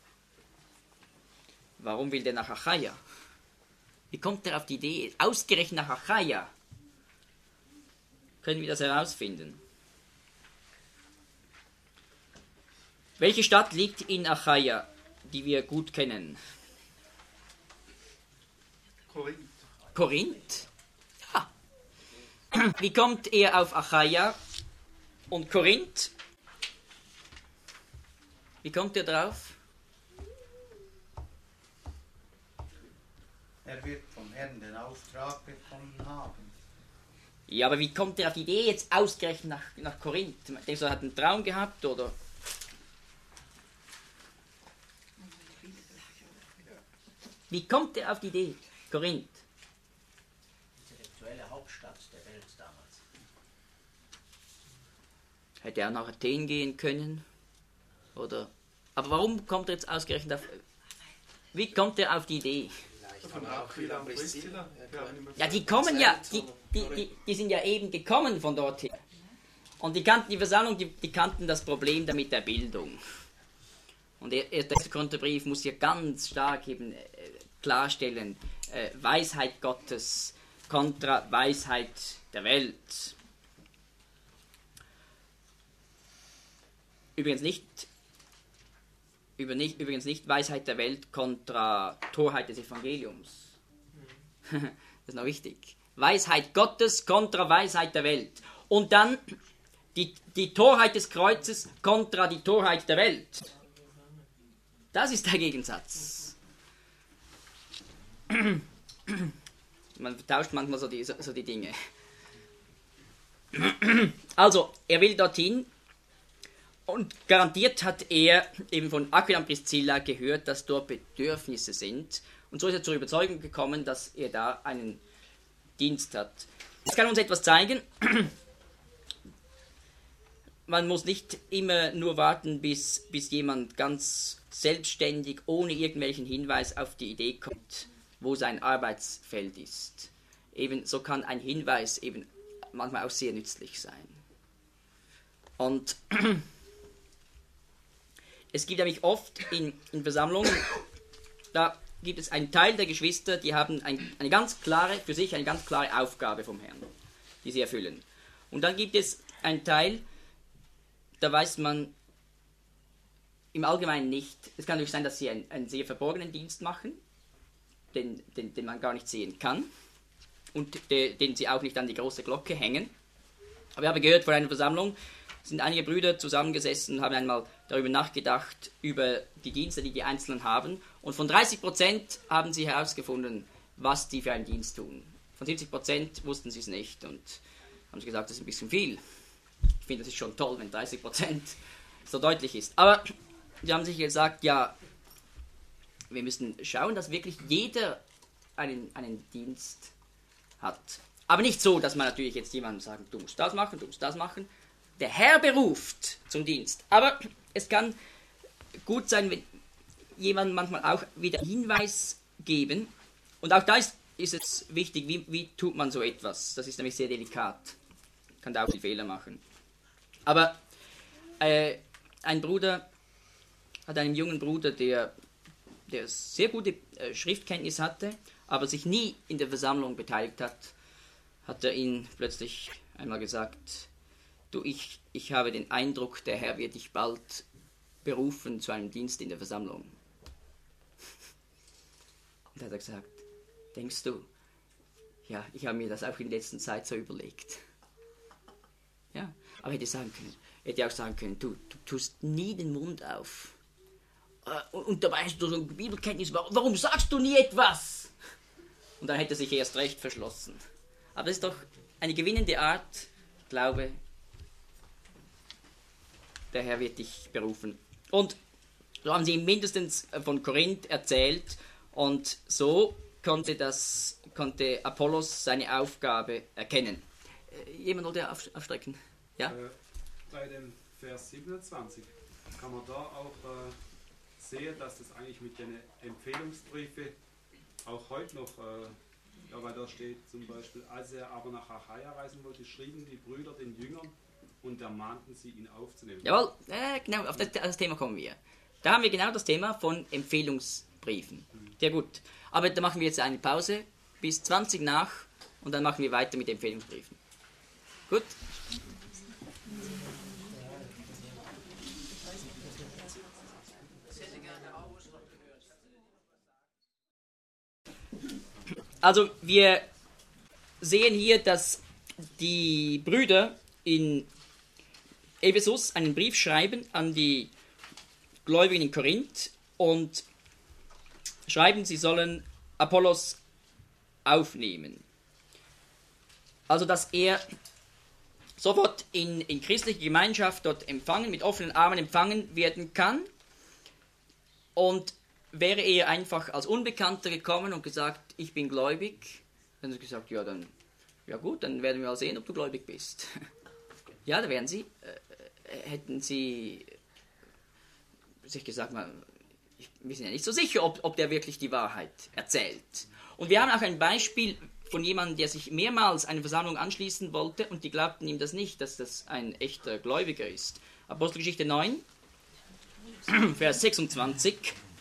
Warum will der nach Achaia? Wie kommt er auf die Idee, ausgerechnet nach Achaia? Können wir das herausfinden? Welche Stadt liegt in Achaia, die wir gut kennen? Korinth. Korinth? Ja. Wie kommt er auf Achaia und Korinth? Wie kommt er drauf? Er wird vom Herrn den Auftrag bekommen haben. Ja, aber wie kommt er auf die Idee, jetzt ausgerechnet nach Korinth? Denkst du, er hat einen Traum gehabt, oder? Wie kommt er auf die Idee? Korinth. Intellektuelle Hauptstadt der Welt damals. Hätte er nach Athen gehen können? Oder? Aber warum kommt er jetzt ausgerechnet auf... Wie kommt er auf die Idee? Von Aquila und Priscilla. Ja, die kommen ja, die sind ja eben gekommen von dorthin. Und die kannten die Versammlung, die kannten das Problem da mit der Bildung. Und der 1. Korintherbrief muss hier ganz stark eben klarstellen, Weisheit Gottes kontra Weisheit der Welt. Übrigens nicht Weisheit der Welt kontra Torheit des Evangeliums. Das ist noch wichtig. Weisheit Gottes kontra Weisheit der Welt. Und dann die Torheit des Kreuzes kontra die Torheit der Welt. Das ist der Gegensatz. Man tauscht manchmal so die Dinge. Also, er will dorthin. Und garantiert hat er eben von Aquila und Priscilla gehört, dass dort Bedürfnisse sind. Und so ist er zur Überzeugung gekommen, dass er da einen Dienst hat. Das kann uns etwas zeigen. Man muss nicht immer nur warten, bis jemand ganz selbstständig, ohne irgendwelchen Hinweis auf die Idee kommt, wo sein Arbeitsfeld ist. Eben so kann ein Hinweis eben manchmal auch sehr nützlich sein. Und es gibt nämlich oft in Versammlungen, da gibt es einen Teil der Geschwister, die haben eine ganz klare Aufgabe vom Herrn, die sie erfüllen. Und dann gibt es einen Teil, da weiß man im Allgemeinen nicht. Es kann natürlich sein, dass sie einen sehr verborgenen Dienst machen, den man gar nicht sehen kann und den sie auch nicht an die große Glocke hängen. Aber ich habe gehört von einer Versammlung, sind einige Brüder zusammengesessen und haben einmal darüber nachgedacht, über die Dienste, die Einzelnen haben. Und von 30% haben sie herausgefunden, was die für einen Dienst tun. Von 70% wussten sie es nicht und haben sie gesagt, das ist ein bisschen viel. Ich finde, das ist schon toll, wenn 30% so deutlich ist. Aber sie haben sich gesagt, ja, wir müssen schauen, dass wirklich jeder einen Dienst hat. Aber nicht so, dass man natürlich jetzt jemandem sagt, du musst das machen, du musst das machen. Der Herr beruft zum Dienst. Aber es kann gut sein, wenn jemand manchmal auch wieder Hinweis geben. Und auch da ist es wichtig, wie tut man so etwas. Das ist nämlich sehr delikat. Kann da auch viel Fehler machen. Aber ein Bruder hat einen jungen Bruder, der sehr gute Schriftkenntnis hatte, aber sich nie in der Versammlung beteiligt hat er ihn plötzlich einmal gesagt, du, ich habe den Eindruck, der Herr wird dich bald berufen zu einem Dienst in der Versammlung. Und da hat er gesagt, denkst du? Ja, ich habe mir das auch in der letzten Zeit so überlegt. Ja, aber hätte auch sagen können, du tust nie den Mund auf. Und dabei hast du so eine Bibelkenntnis, warum sagst du nie etwas? Und dann hätte er sich erst recht verschlossen. Aber das ist doch eine gewinnende Art, Glaube, der Herr wird dich berufen. Und so haben sie ihm mindestens von Korinth erzählt und so konnte Apollos seine Aufgabe erkennen. Jemand wollte aufstrecken? Ja? Bei dem Vers 27 kann man da auch sehen, dass das eigentlich mit den Empfehlungsbriefen auch heute noch, ja, weil da steht zum Beispiel, als er aber nach Achaia reisen wollte, schrieben die Brüder den Jüngern und ermahnten sie, ihn aufzunehmen. Jawohl, genau, auf das Thema kommen wir. Da haben wir genau das Thema von Empfehlungsbriefen. Sehr gut. Aber da machen wir jetzt eine Pause bis 20 nach und dann machen wir weiter mit Empfehlungsbriefen. Gut? Also wir sehen hier, dass die Brüder in Ephesus einen Brief schreiben an die Gläubigen in Korinth und schreiben, sie sollen Apollos aufnehmen. Also dass er sofort in christliche Gemeinschaft dort empfangen, mit offenen Armen empfangen werden kann. Und wäre er einfach als Unbekannter gekommen und gesagt, ich bin gläubig, dann hat er gesagt, ja gut, dann werden wir mal sehen, ob du gläubig bist. Ja, da wären sie, hätten sie sich gesagt, wir sind ja nicht so sicher, ob der wirklich die Wahrheit erzählt. Und wir haben auch ein Beispiel von jemandem, der sich mehrmals einer Versammlung anschließen wollte und die glaubten ihm das nicht, dass das ein echter Gläubiger ist. Apostelgeschichte 9, Vers 26.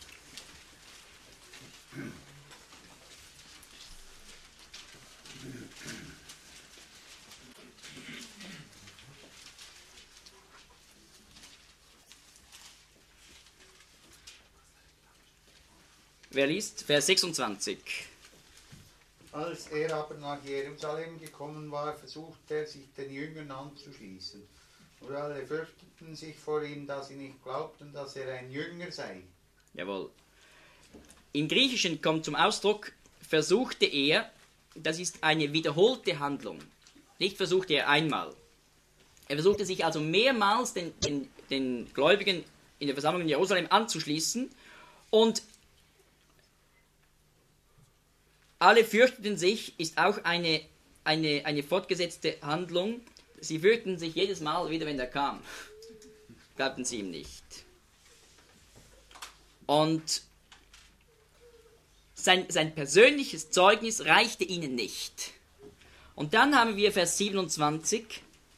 Wer liest? Vers 26. Als er aber nach Jerusalem gekommen war, versuchte er, sich den Jüngern anzuschließen. Und alle fürchteten sich vor ihm, da sie nicht glaubten, dass er ein Jünger sei. Jawohl. Im Griechischen kommt zum Ausdruck, versuchte er, das ist eine wiederholte Handlung. Nicht versuchte er einmal. Er versuchte sich also mehrmals den Gläubigen in der Versammlung in Jerusalem anzuschließen und alle fürchteten sich, ist auch eine fortgesetzte Handlung. Sie fürchteten sich jedes Mal wieder, wenn er kam. Glaubten sie ihm nicht. Und sein persönliches Zeugnis reichte ihnen nicht. Und dann haben wir Vers 27.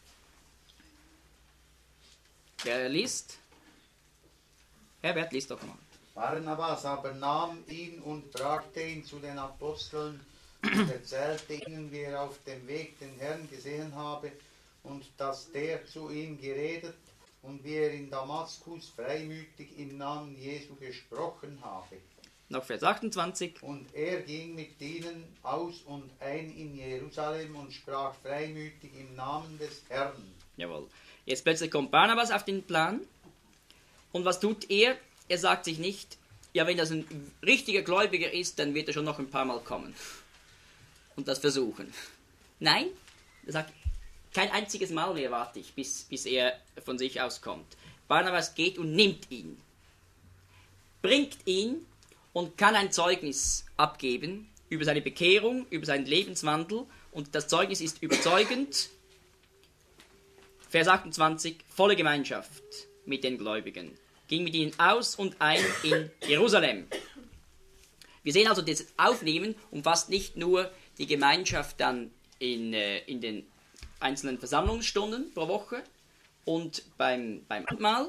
Wer liest? Herbert, liest doch mal. Barnabas aber nahm ihn und brachte ihn zu den Aposteln und erzählte ihnen, wie er auf dem Weg den Herrn gesehen habe und dass der zu ihm geredet und wie er in Damaskus freimütig im Namen Jesu gesprochen habe. Noch Vers 28. Und er ging mit ihnen aus und ein in Jerusalem und sprach freimütig im Namen des Herrn. Jawohl. Jetzt plötzlich kommt Barnabas auf den Plan. Und was tut er? Er sagt sich nicht, ja, wenn das ein richtiger Gläubiger ist, dann wird er schon noch ein paar Mal kommen und das versuchen. Nein, er sagt, kein einziges Mal mehr warte ich, bis er von sich aus kommt. Barnabas geht und nimmt ihn, bringt ihn und kann ein Zeugnis abgeben über seine Bekehrung, über seinen Lebenswandel und das Zeugnis ist überzeugend. Vers 28, volle Gemeinschaft mit den Gläubigen. Ging mit ihnen aus und ein in Jerusalem. Wir sehen also, das Aufnehmen umfasst nicht nur die Gemeinschaft dann in den einzelnen Versammlungsstunden pro Woche und beim Abendmahl,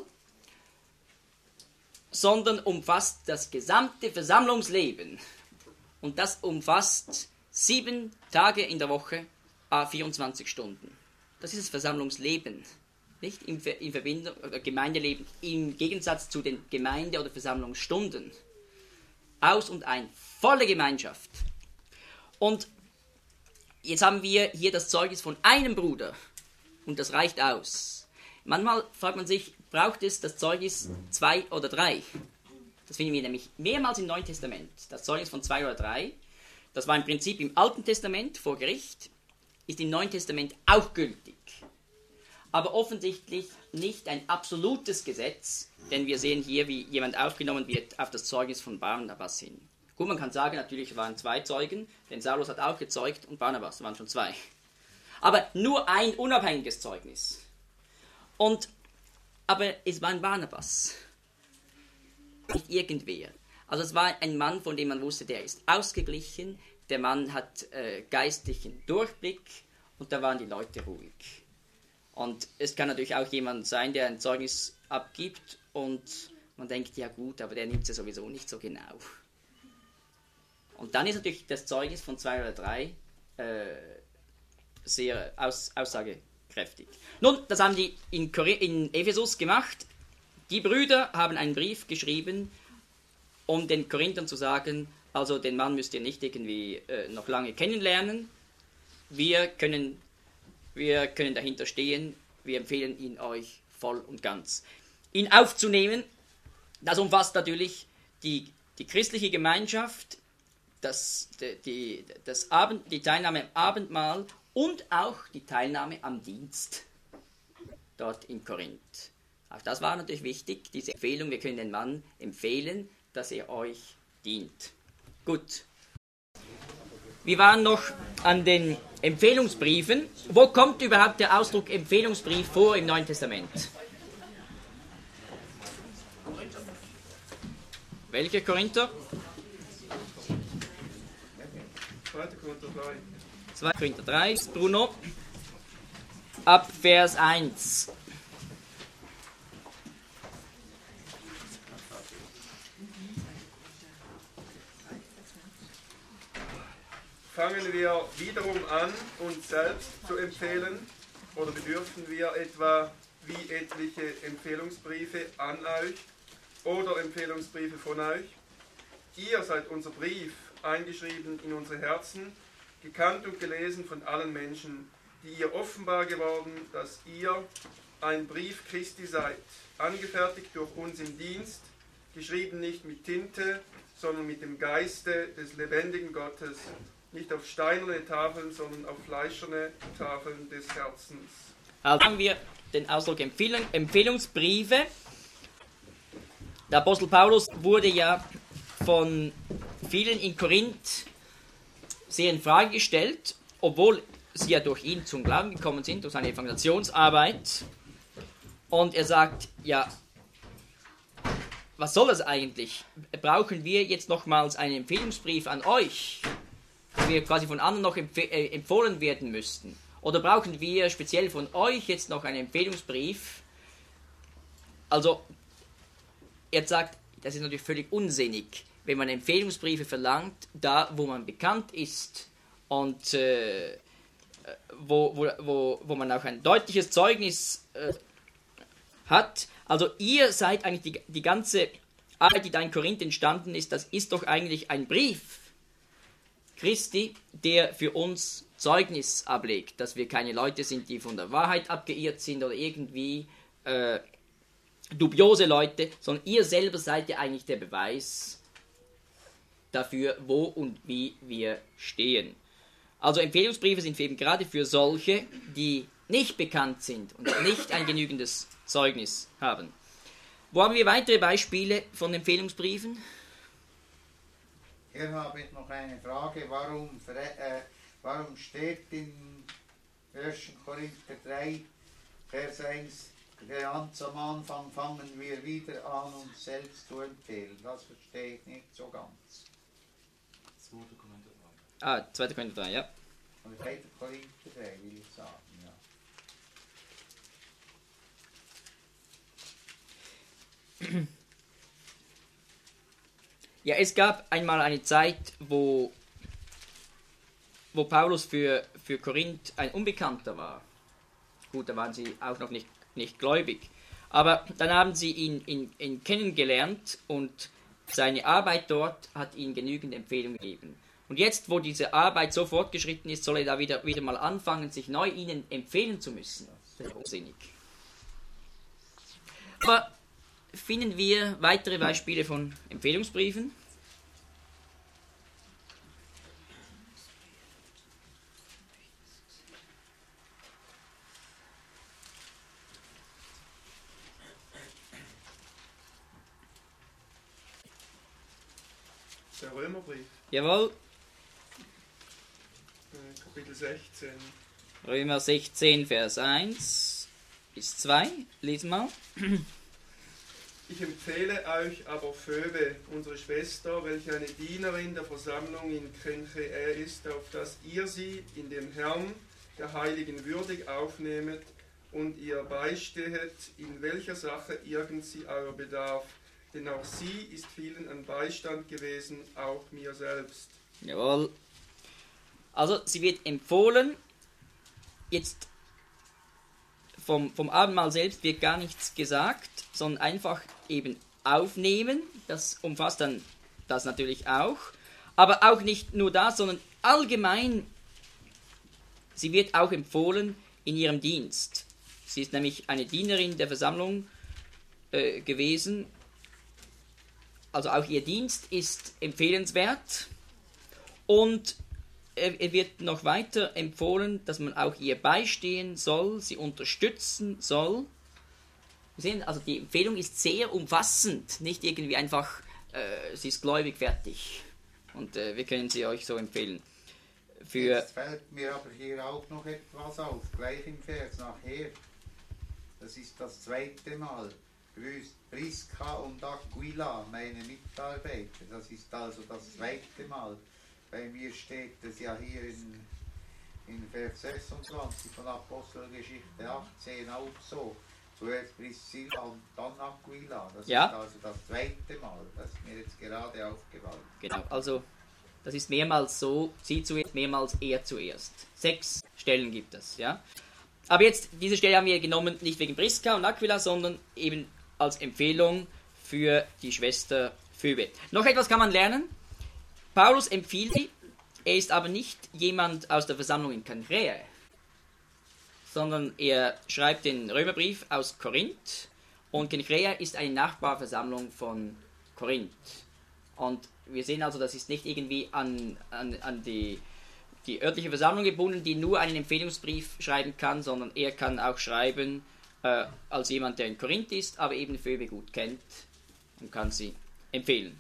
sondern umfasst das gesamte Versammlungsleben. Und das umfasst 7 Tage in der Woche, 24 Stunden. Das ist das Versammlungsleben. Nicht in Verbindung, Gemeindeleben im Gegensatz zu den Gemeinde- oder Versammlungsstunden. Aus und ein, volle Gemeinschaft. Und jetzt haben wir hier das Zeugnis von einem Bruder und das reicht aus. Manchmal fragt man sich, braucht es das Zeugnis 2 oder 3? Das finden wir nämlich mehrmals im Neuen Testament. Das Zeugnis von 2 oder 3, das war im Prinzip im Alten Testament vor Gericht, ist im Neuen Testament auch gültig. Aber offensichtlich nicht ein absolutes Gesetz, denn wir sehen hier, wie jemand aufgenommen wird auf das Zeugnis von Barnabas hin. Gut, man kann sagen, natürlich waren 2 Zeugen, denn Saulus hat auch gezeugt und Barnabas, waren schon 2. Aber nur ein unabhängiges Zeugnis. Aber es war ein Barnabas. Nicht irgendwer. Also es war ein Mann, von dem man wusste, der ist ausgeglichen, der Mann hat geistlichen Durchblick und da waren die Leute ruhig. Und es kann natürlich auch jemand sein, der ein Zeugnis abgibt und man denkt, ja gut, aber der nimmt es ja sowieso nicht so genau. Und dann ist natürlich das Zeugnis von 2 oder 3 sehr aussagekräftig. Nun, das haben die in Ephesus gemacht. Die Brüder haben einen Brief geschrieben, um den Korinthern zu sagen, also den Mann müsst ihr nicht irgendwie noch lange kennenlernen. Wir können dahinter stehen, wir empfehlen ihn euch voll und ganz. Ihn aufzunehmen, das umfasst natürlich die christliche Gemeinschaft, die Teilnahme am Abendmahl und auch die Teilnahme am Dienst dort in Korinth. Auch das war natürlich wichtig, diese Empfehlung, wir können den Mann empfehlen, dass er euch dient. Gut. Wir waren noch an den Empfehlungsbriefen. Wo kommt überhaupt der Ausdruck Empfehlungsbrief vor im Neuen Testament? Welcher Korinther? 2. Korinther 3. 2. Korinther 3, Bruno. Ab Vers 1. Fangen wir wiederum an, uns selbst zu empfehlen, oder bedürfen wir etwa wie etliche Empfehlungsbriefe an euch oder Empfehlungsbriefe von euch? Ihr seid unser Brief, eingeschrieben in unsere Herzen, gekannt und gelesen von allen Menschen, die ihr offenbar geworden, dass ihr ein Brief Christi seid, angefertigt durch uns im Dienst, geschrieben nicht mit Tinte, sondern mit dem Geiste des lebendigen Gottes, nicht auf steinerne Tafeln, sondern auf fleischerne Tafeln des Herzens. Also haben wir den Ausdruck Empfehlungsbriefe. Der Apostel Paulus wurde ja von vielen in Korinth sehr in Frage gestellt, obwohl sie ja durch ihn zum Glauben gekommen sind, durch seine Evangelisationsarbeit. Und er sagt, ja, was soll das eigentlich? Brauchen wir jetzt nochmals einen Empfehlungsbrief an euch, dass wir quasi von anderen noch empfohlen werden müssten? Oder brauchen wir speziell von euch jetzt noch einen Empfehlungsbrief? Also, er sagt, das ist natürlich völlig unsinnig, wenn man Empfehlungsbriefe verlangt, da wo man bekannt ist und wo man auch ein deutliches Zeugnis hat. Also ihr seid eigentlich die ganze Arbeit, die da in Korinth entstanden ist, das ist doch eigentlich ein Brief Christi, der für uns Zeugnis ablegt, dass wir keine Leute sind, die von der Wahrheit abgeirrt sind oder irgendwie dubiose Leute, sondern ihr selber seid ja eigentlich der Beweis dafür, wo und wie wir stehen. Also Empfehlungsbriefe sind eben gerade für solche, die nicht bekannt sind und nicht ein genügendes Zeugnis haben. Wo haben wir weitere Beispiele von Empfehlungsbriefen? Hier habe ich noch eine Frage, warum steht in 1. Korinther 3, Vers 1, ganz am Anfang fangen wir wieder an, uns selbst zu empfehlen. Das verstehe ich nicht so ganz. 2. Korinther 3, ja. Und 2. Korinther 3 will ich sagen, ja. Ja, es gab einmal eine Zeit, wo Paulus für Korinth ein Unbekannter war. Gut, da waren sie auch noch nicht gläubig. Aber dann haben sie ihn kennengelernt und seine Arbeit dort hat ihnen genügend Empfehlung gegeben. Und jetzt, wo diese Arbeit so fortgeschritten ist, soll er da wieder mal anfangen, sich neu ihnen empfehlen zu müssen. Das ist unsinnig. Aber finden wir weitere Beispiele von Empfehlungsbriefen? Der Römerbrief, Jawohl, Kapitel 16. Römer 16, Vers 1 bis 2. Lesen wir. Ich empfehle euch aber Phoebe, unsere Schwester, welche eine Dienerin der Versammlung in Kenchreä ist, auf dass ihr sie in dem Herrn, der Heiligen, würdig aufnehmet und ihr beistehet, in welcher Sache irgend sie euer bedarf. Denn auch sie ist vielen ein Beistand gewesen, auch mir selbst. Jawohl. Also, sie wird empfohlen. Jetzt vom Abendmahl selbst wird gar nichts gesagt, sondern einfach eben aufnehmen. Das umfasst dann das natürlich auch. Aber auch nicht nur das, sondern allgemein, sie wird auch empfohlen in ihrem Dienst. Sie ist nämlich eine Dienerin der Versammlung gewesen. Also auch ihr Dienst ist empfehlenswert. Und er wird noch weiter empfohlen, dass man auch ihr beistehen soll, sie unterstützen soll. Wir sehen, also die Empfehlung ist sehr umfassend, nicht irgendwie einfach, sie ist gläubig, fertig. Und wir können sie euch so empfehlen. Jetzt fällt mir aber hier auch noch etwas auf, gleich im Vers nachher. Das ist das zweite Mal. Grüßt Priska und Aquila, meine Mitarbeiter. Das ist also das zweite Mal. Bei mir steht es ja hier in Vers 26 von Apostelgeschichte 18 auch so. Zuerst Priscilla und dann Aquila. Das ja. ist also das zweite Mal. Das ist mir jetzt gerade aufgefallen. Genau, also das ist mehrmals so, sie zuerst, mehrmals er zuerst. 6 Stellen gibt es, ja. Aber jetzt, diese Stelle haben wir genommen, nicht wegen Priska und Aquila, sondern eben als Empfehlung für die Schwester Phoebe. Noch etwas kann man lernen. Paulus empfiehlt sie, er ist aber nicht jemand aus der Versammlung in Kenchreä, sondern er schreibt den Römerbrief aus Korinth und Kenchreä ist eine Nachbarversammlung von Korinth. Und wir sehen also, das ist nicht irgendwie an die örtliche Versammlung gebunden, die nur einen Empfehlungsbrief schreiben kann, sondern er kann auch schreiben als jemand, der in Korinth ist, aber eben Phoebe gut kennt und kann sie empfehlen.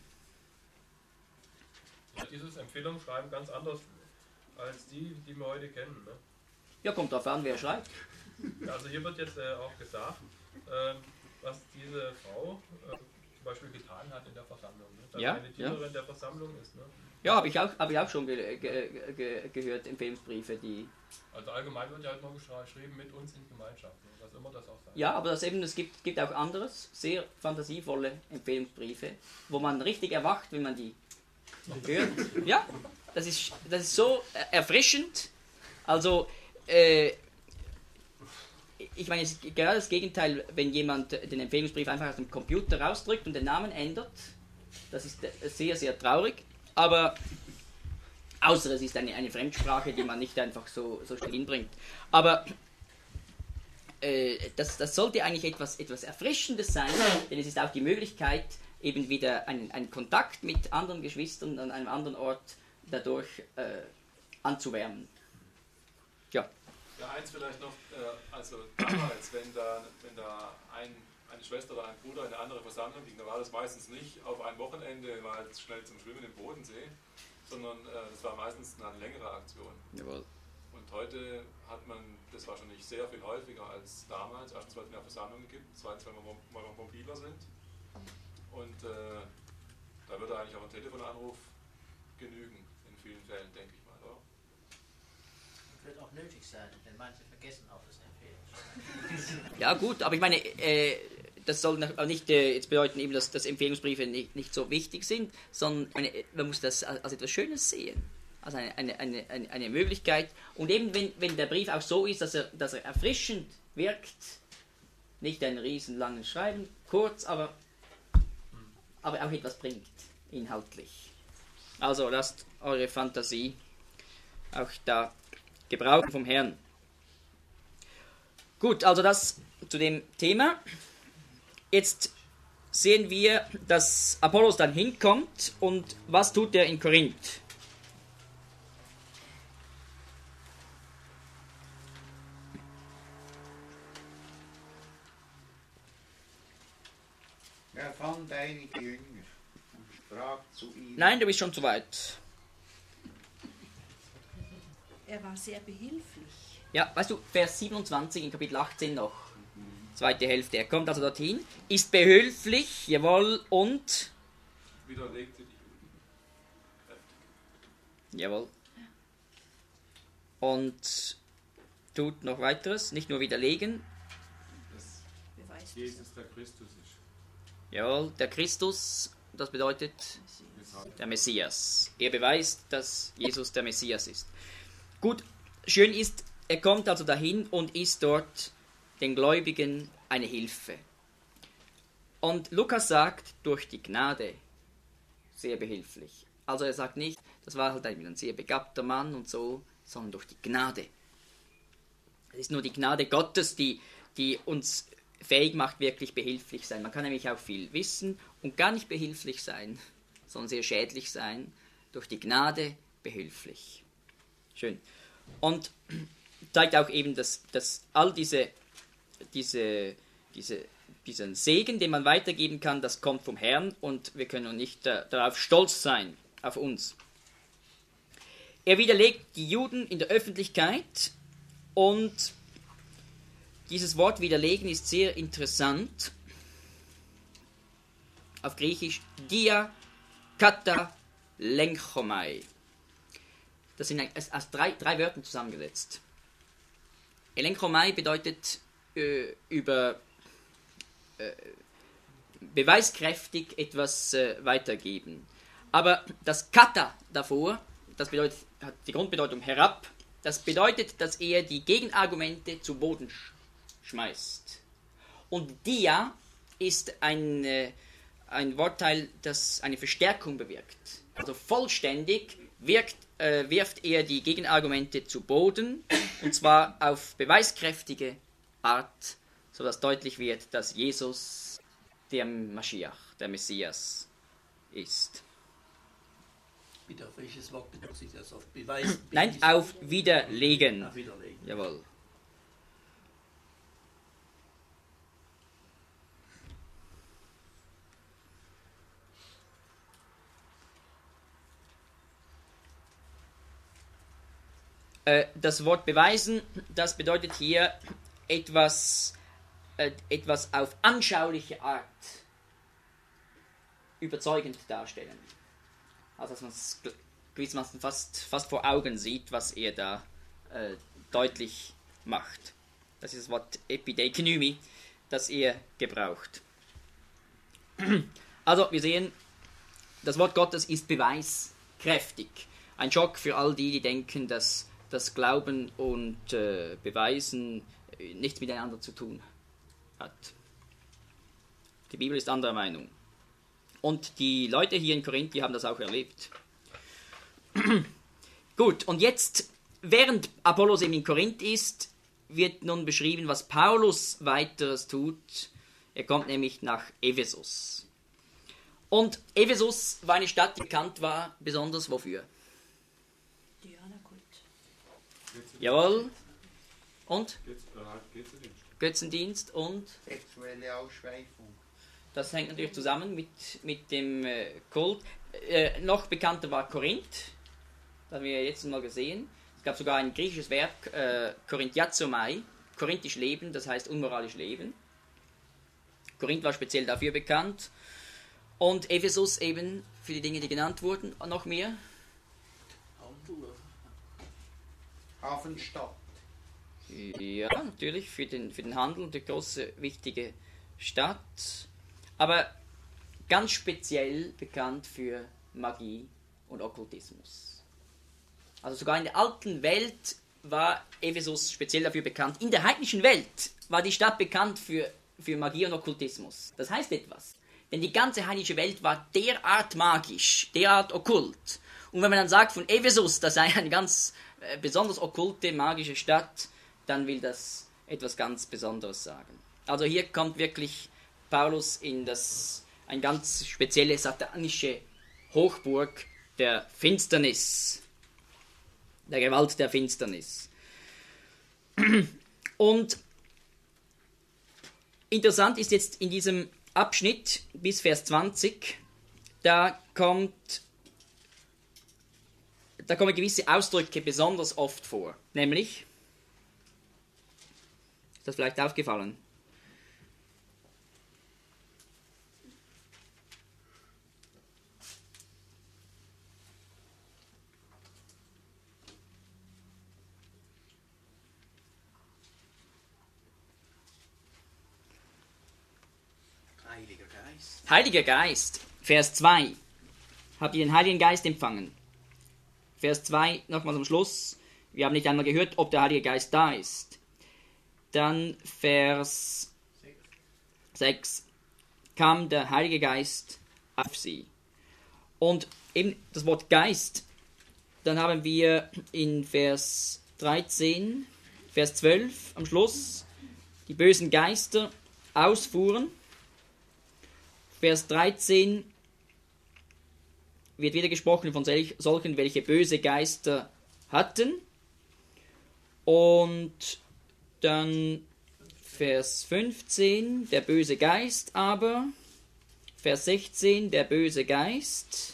Ja, dieses Empfehlungsschreiben ganz anders als die wir heute kennen. Ne? Ja, kommt darauf an, wer schreibt. Also hier wird jetzt auch gesagt, was diese Frau zum Beispiel getan hat in der Versammlung. Ne? Dass ja, eine Dienerin der Versammlung ist. Ne? Ja, habe ich auch schon gehört, Empfehlungsbriefe, die... Also allgemein wird ja halt noch geschrieben, mit uns in Gemeinschaft, ne? Was immer das auch sein. Ja, aber es gibt auch anderes, sehr fantasievolle Empfehlungsbriefe, wo man richtig erwacht, wenn man die hört. Ja, das ist so erfrischend. Also, ich meine, es ist gerade das Gegenteil, wenn jemand den Empfehlungsbrief einfach aus dem Computer rausdrückt und den Namen ändert. Das ist sehr, sehr traurig. Aber, außer es ist eine Fremdsprache, die man nicht einfach so schnell hinbringt. Aber das sollte eigentlich etwas Erfrischendes sein, denn es ist auch die Möglichkeit, eben wieder einen Kontakt mit anderen Geschwistern an einem anderen Ort dadurch anzuwärmen. Ja. Ja, eins vielleicht noch, also damals, wenn da eine Schwester oder ein Bruder in eine andere Versammlung ging, da war das meistens nicht auf ein Wochenende mal schnell zum Schwimmen im Bodensee, sondern das war meistens eine längere Aktion. Jawohl. Und heute hat man das wahrscheinlich sehr viel häufiger als damals, erstens weil es mehr Versammlungen gibt, zweitens weil wir mobiler sind. Und da würde eigentlich auch ein Telefonanruf genügen, in vielen Fällen, denke ich mal, oder? Das wird auch nötig sein, denn manche vergessen auch das Empfehlungsschreiben. Ja gut, aber ich meine, das soll nicht jetzt bedeuten, eben, dass Empfehlungsbriefe nicht so wichtig sind, sondern man muss das als etwas Schönes sehen. Also eine Möglichkeit. Und eben wenn der Brief auch so ist, dass er erfrischend wirkt, nicht ein riesenlanges Schreiben, kurz, aber auch etwas bringt, inhaltlich. Also lasst eure Fantasie auch da gebrauchen vom Herrn. Gut, also das zu dem Thema. Jetzt sehen wir, dass Apollos dann hinkommt und was tut er in Korinth? Er fand einige Jünger. fragt zu ihm. Nein, du bist schon zu weit. Er war sehr behilflich. Ja, weißt du, Vers 27 in Kapitel 18 noch. Zweite Hälfte. Er kommt also dorthin, ist behilflich, jawohl, und... Widerlegte die Juden. Jawohl. Und tut noch weiteres, nicht nur widerlegen. Dass Jesus der Christus ist. Jawohl, der Christus, das bedeutet der Messias. Er beweist, dass Jesus der Messias ist. Gut, schön ist, er kommt also dahin und ist dort den Gläubigen eine Hilfe. Und Lukas sagt, durch die Gnade sehr behilflich. Also er sagt nicht, das war halt ein sehr begabter Mann und so, sondern durch die Gnade. Es ist nur die Gnade Gottes, die uns fähig macht, wirklich behilflich sein. Man kann nämlich auch viel wissen und gar nicht behilflich sein, sondern sehr schädlich sein. Durch die Gnade behilflich. Schön. Und zeigt auch eben, dass all diesen Segen, den man weitergeben kann, das kommt vom Herrn und wir können nicht darauf stolz sein, auf uns. Er widerlegt die Juden in der Öffentlichkeit und dieses Wort widerlegen ist sehr interessant. Auf Griechisch dia kata lenchomai. Das sind aus drei Wörtern zusammengesetzt. Elenchomai bedeutet beweiskräftig etwas weitergeben. Aber das Kata davor, das bedeutet, hat die Grundbedeutung herab, das bedeutet, dass er die Gegenargumente zu Boden schmeißt. Und dia ist ein Wortteil, das eine Verstärkung bewirkt. Also vollständig wirft er die Gegenargumente zu Boden, und zwar auf beweiskräftige Art, sodass deutlich wird, dass Jesus der Maschiach, der Messias ist. Wieder auf welches Wort bezieht sich das? Auf Beweis? Nein, auf Widerlegen. Auf Widerlegen. Jawohl. Das Wort beweisen, das bedeutet hier etwas auf anschauliche Art überzeugend darstellen. Also dass man es gewissermaßen fast vor Augen sieht, was er da deutlich macht. Das ist das Wort Epideknymi, das er gebraucht. Also wir sehen, das Wort Gottes ist beweiskräftig. Ein Schock für all die denken, dass das Glauben und Beweisen nichts miteinander zu tun hat. Die Bibel ist anderer Meinung. Und die Leute hier in Korinth, die haben das auch erlebt. Gut, und jetzt, während Apollos eben in Korinth ist, wird nun beschrieben, was Paulus weiteres tut. Er kommt nämlich nach Ephesus. Und Ephesus war eine Stadt, die bekannt war, besonders wofür? Jawohl. Und? Götzendienst und? Sexuelle Ausschweifung. Das hängt natürlich zusammen mit dem Kult. Noch bekannter war Korinth. Das haben wir jetzt mal gesehen. Es gab sogar ein griechisches Werk, Korinthiazomai, korinthisch leben, das heißt unmoralisch leben. Korinth war speziell dafür bekannt. Und Ephesus eben für die Dinge, die genannt wurden. Noch mehr? Hafenstadt. Ja, natürlich für den Handel die große, wichtige Stadt. Aber ganz speziell bekannt für Magie und Okkultismus. Also sogar in der alten Welt war Ephesus speziell dafür bekannt. In der heidnischen Welt war die Stadt bekannt für Magie und Okkultismus. Das heißt etwas. Denn die ganze heidnische Welt war derart magisch, derart okkult. Und wenn man dann sagt von Ephesus, das sei eine ganz besonders okkulte, magische Stadt, dann will das etwas ganz Besonderes sagen. Also hier kommt wirklich Paulus in eine ganz spezielle satanische Hochburg der Finsternis, der Gewalt der Finsternis. Und interessant ist jetzt in diesem Abschnitt bis Vers 20, da kommen gewisse Ausdrücke besonders oft vor. Nämlich, ist das vielleicht aufgefallen? Heiliger Geist, Vers 2. Habt ihr den Heiligen Geist empfangen? Vers 2, nochmals am Schluss. Wir haben nicht einmal gehört, ob der Heilige Geist da ist. Dann Vers 6. Kam der Heilige Geist auf sie. Und eben das Wort Geist, dann haben wir in Vers 13, Vers 12 am Schluss, die bösen Geister ausfuhren. Vers 13 wird wieder gesprochen von solchen, welche böse Geister hatten. Und dann Vers 15, der böse Geist aber. Vers 16, der böse Geist.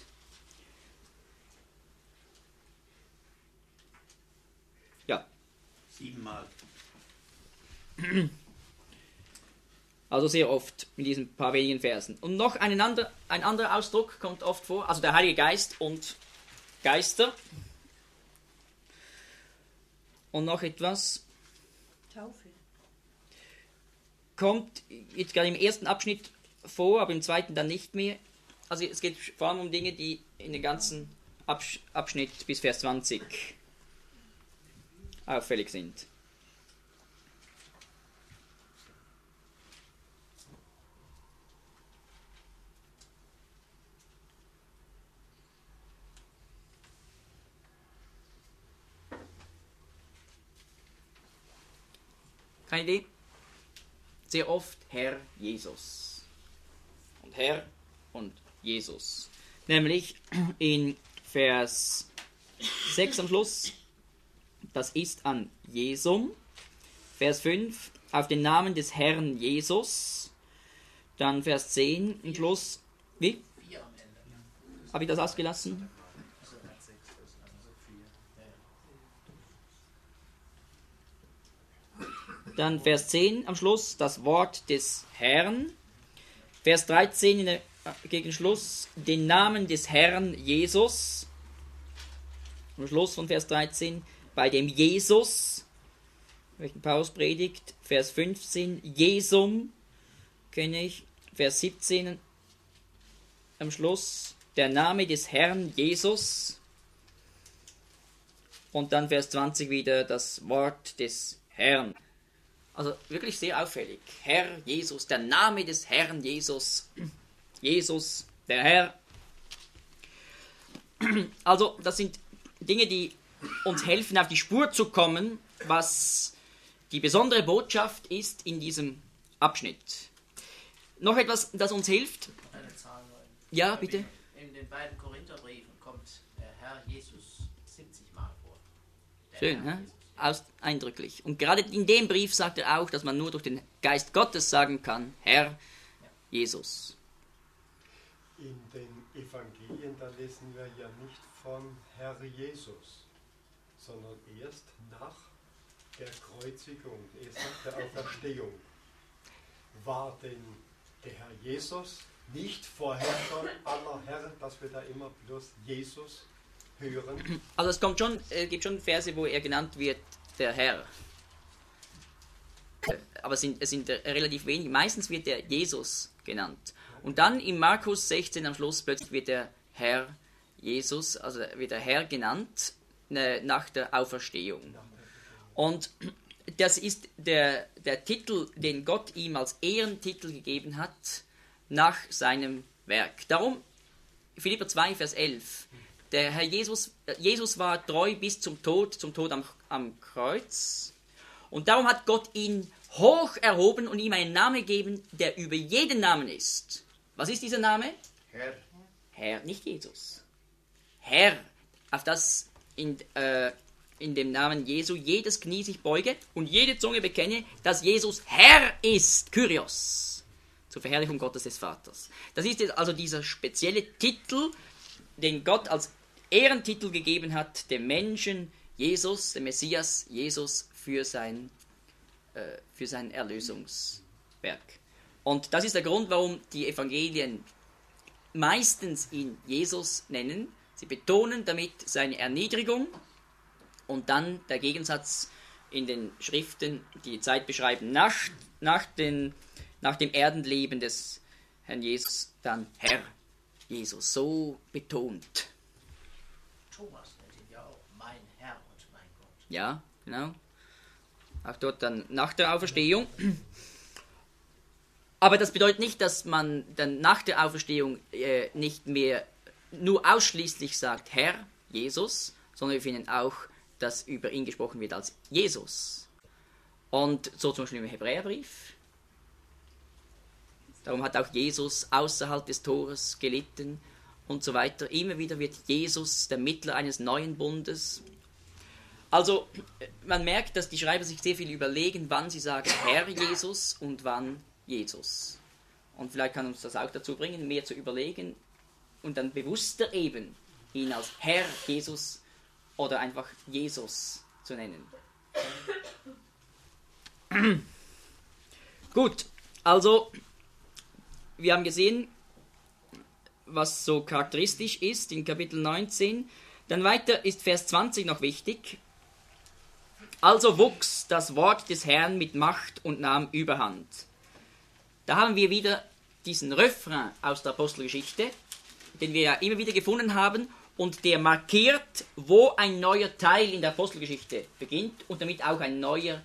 Ja. 7-mal. Also sehr oft in diesen paar wenigen Versen. Und noch ein anderer Ausdruck kommt oft vor, also der Heilige Geist und Geister. Und noch etwas. Taufe. Kommt jetzt gerade im ersten Abschnitt vor, aber im zweiten dann nicht mehr. Also es geht vor allem um Dinge, die in den ganzen Abschnitt bis Vers 20 auffällig sind. Keine Idee? Sehr oft Herr Jesus. Und Herr und Jesus. Nämlich in Vers 6 am Schluss, das ist an Jesum. Vers 5, auf den Namen des Herrn Jesus. Dann Vers 10 im Schluss. Wie? Habe ich das ausgelassen? Dann Vers 10 am Schluss, das Wort des Herrn. Vers 13 gegen Schluss, den Namen des Herrn Jesus. Am Schluss von Vers 13, bei dem Jesus, welchen Paulus predigt. Vers 15, Jesum, kenne ich. Vers 17 am Schluss, der Name des Herrn Jesus. Und dann Vers 20 wieder das Wort des Herrn. Also wirklich sehr auffällig. Herr Jesus, der Name des Herrn Jesus. Jesus, der Herr. Also das sind Dinge, die uns helfen, auf die Spur zu kommen, was die besondere Botschaft ist in diesem Abschnitt. Noch etwas, das uns hilft. Eine Zahl neu. Ja, bitte. In den beiden Korintherbriefen kommt der Herr Jesus 70 Mal vor. Schön, ne? Eindrücklich. Und gerade in dem Brief sagt er auch, dass man nur durch den Geist Gottes sagen kann, Herr Jesus. In den Evangelien, da lesen wir ja nicht von Herr Jesus, sondern erst nach der Kreuzigung, erst nach der Auferstehung. War denn der Herr Jesus nicht vorher schon aller Herren, dass wir da immer bloß Jesus hören? Also es gibt schon Verse, wo er genannt wird, der Herr. Aber es sind relativ wenig. Meistens wird er Jesus genannt. Und dann in Markus 16 am Schluss plötzlich wird der Herr Jesus, also wird der Herr genannt nach der Auferstehung. Und das ist der Titel, den Gott ihm als Ehrentitel gegeben hat nach seinem Werk. Darum, Philipper 2, Vers 11, der Herr Jesus war treu bis zum Tod am Kreuz. Und darum hat Gott ihn hoch erhoben und ihm einen Namen gegeben, der über jeden Namen ist. Was ist dieser Name? Herr. Herr, nicht Jesus. Herr, auf das in dem Namen Jesu jedes Knie sich beuge und jede Zunge bekenne, dass Jesus Herr ist, Kyrios, zur Verherrlichung Gottes des Vaters. Das ist jetzt also dieser spezielle Titel, den Gott als Ehrentitel gegeben hat, dem Menschen Jesus, dem Messias Jesus, für sein Erlösungswerk. Und das ist der Grund, warum die Evangelien meistens ihn Jesus nennen. Sie betonen damit seine Erniedrigung und dann der Gegensatz in den Schriften, die die Zeit beschreiben, nach dem Erdenleben des Herrn Jesus, dann Herr Jesus, so betont. Thomas nennt ihn ja auch mein Herr und mein Gott. Ja, genau. Auch dort dann nach der Auferstehung. Aber das bedeutet nicht, dass man dann nach der Auferstehung nicht mehr nur ausschließlich sagt Herr Jesus, sondern wir finden auch, dass über ihn gesprochen wird als Jesus. Und so zum Beispiel im Hebräerbrief. Darum hat auch Jesus außerhalb des Tores gelitten und so weiter. Immer wieder wird Jesus der Mittler eines neuen Bundes. Also man merkt, dass die Schreiber sich sehr viel überlegen, wann sie sagen Herr Jesus und wann Jesus. Und vielleicht kann uns das auch dazu bringen, mehr zu überlegen und dann bewusster eben ihn als Herr Jesus oder einfach Jesus zu nennen. Gut, also wir haben gesehen, was so charakteristisch ist in Kapitel 19. Dann weiter ist Vers 20 noch wichtig. Also wuchs das Wort des Herrn mit Macht und nahm Überhand. Da haben wir wieder diesen Refrain aus der Apostelgeschichte, den wir ja immer wieder gefunden haben und der markiert, wo ein neuer Teil in der Apostelgeschichte beginnt und damit auch ein neuer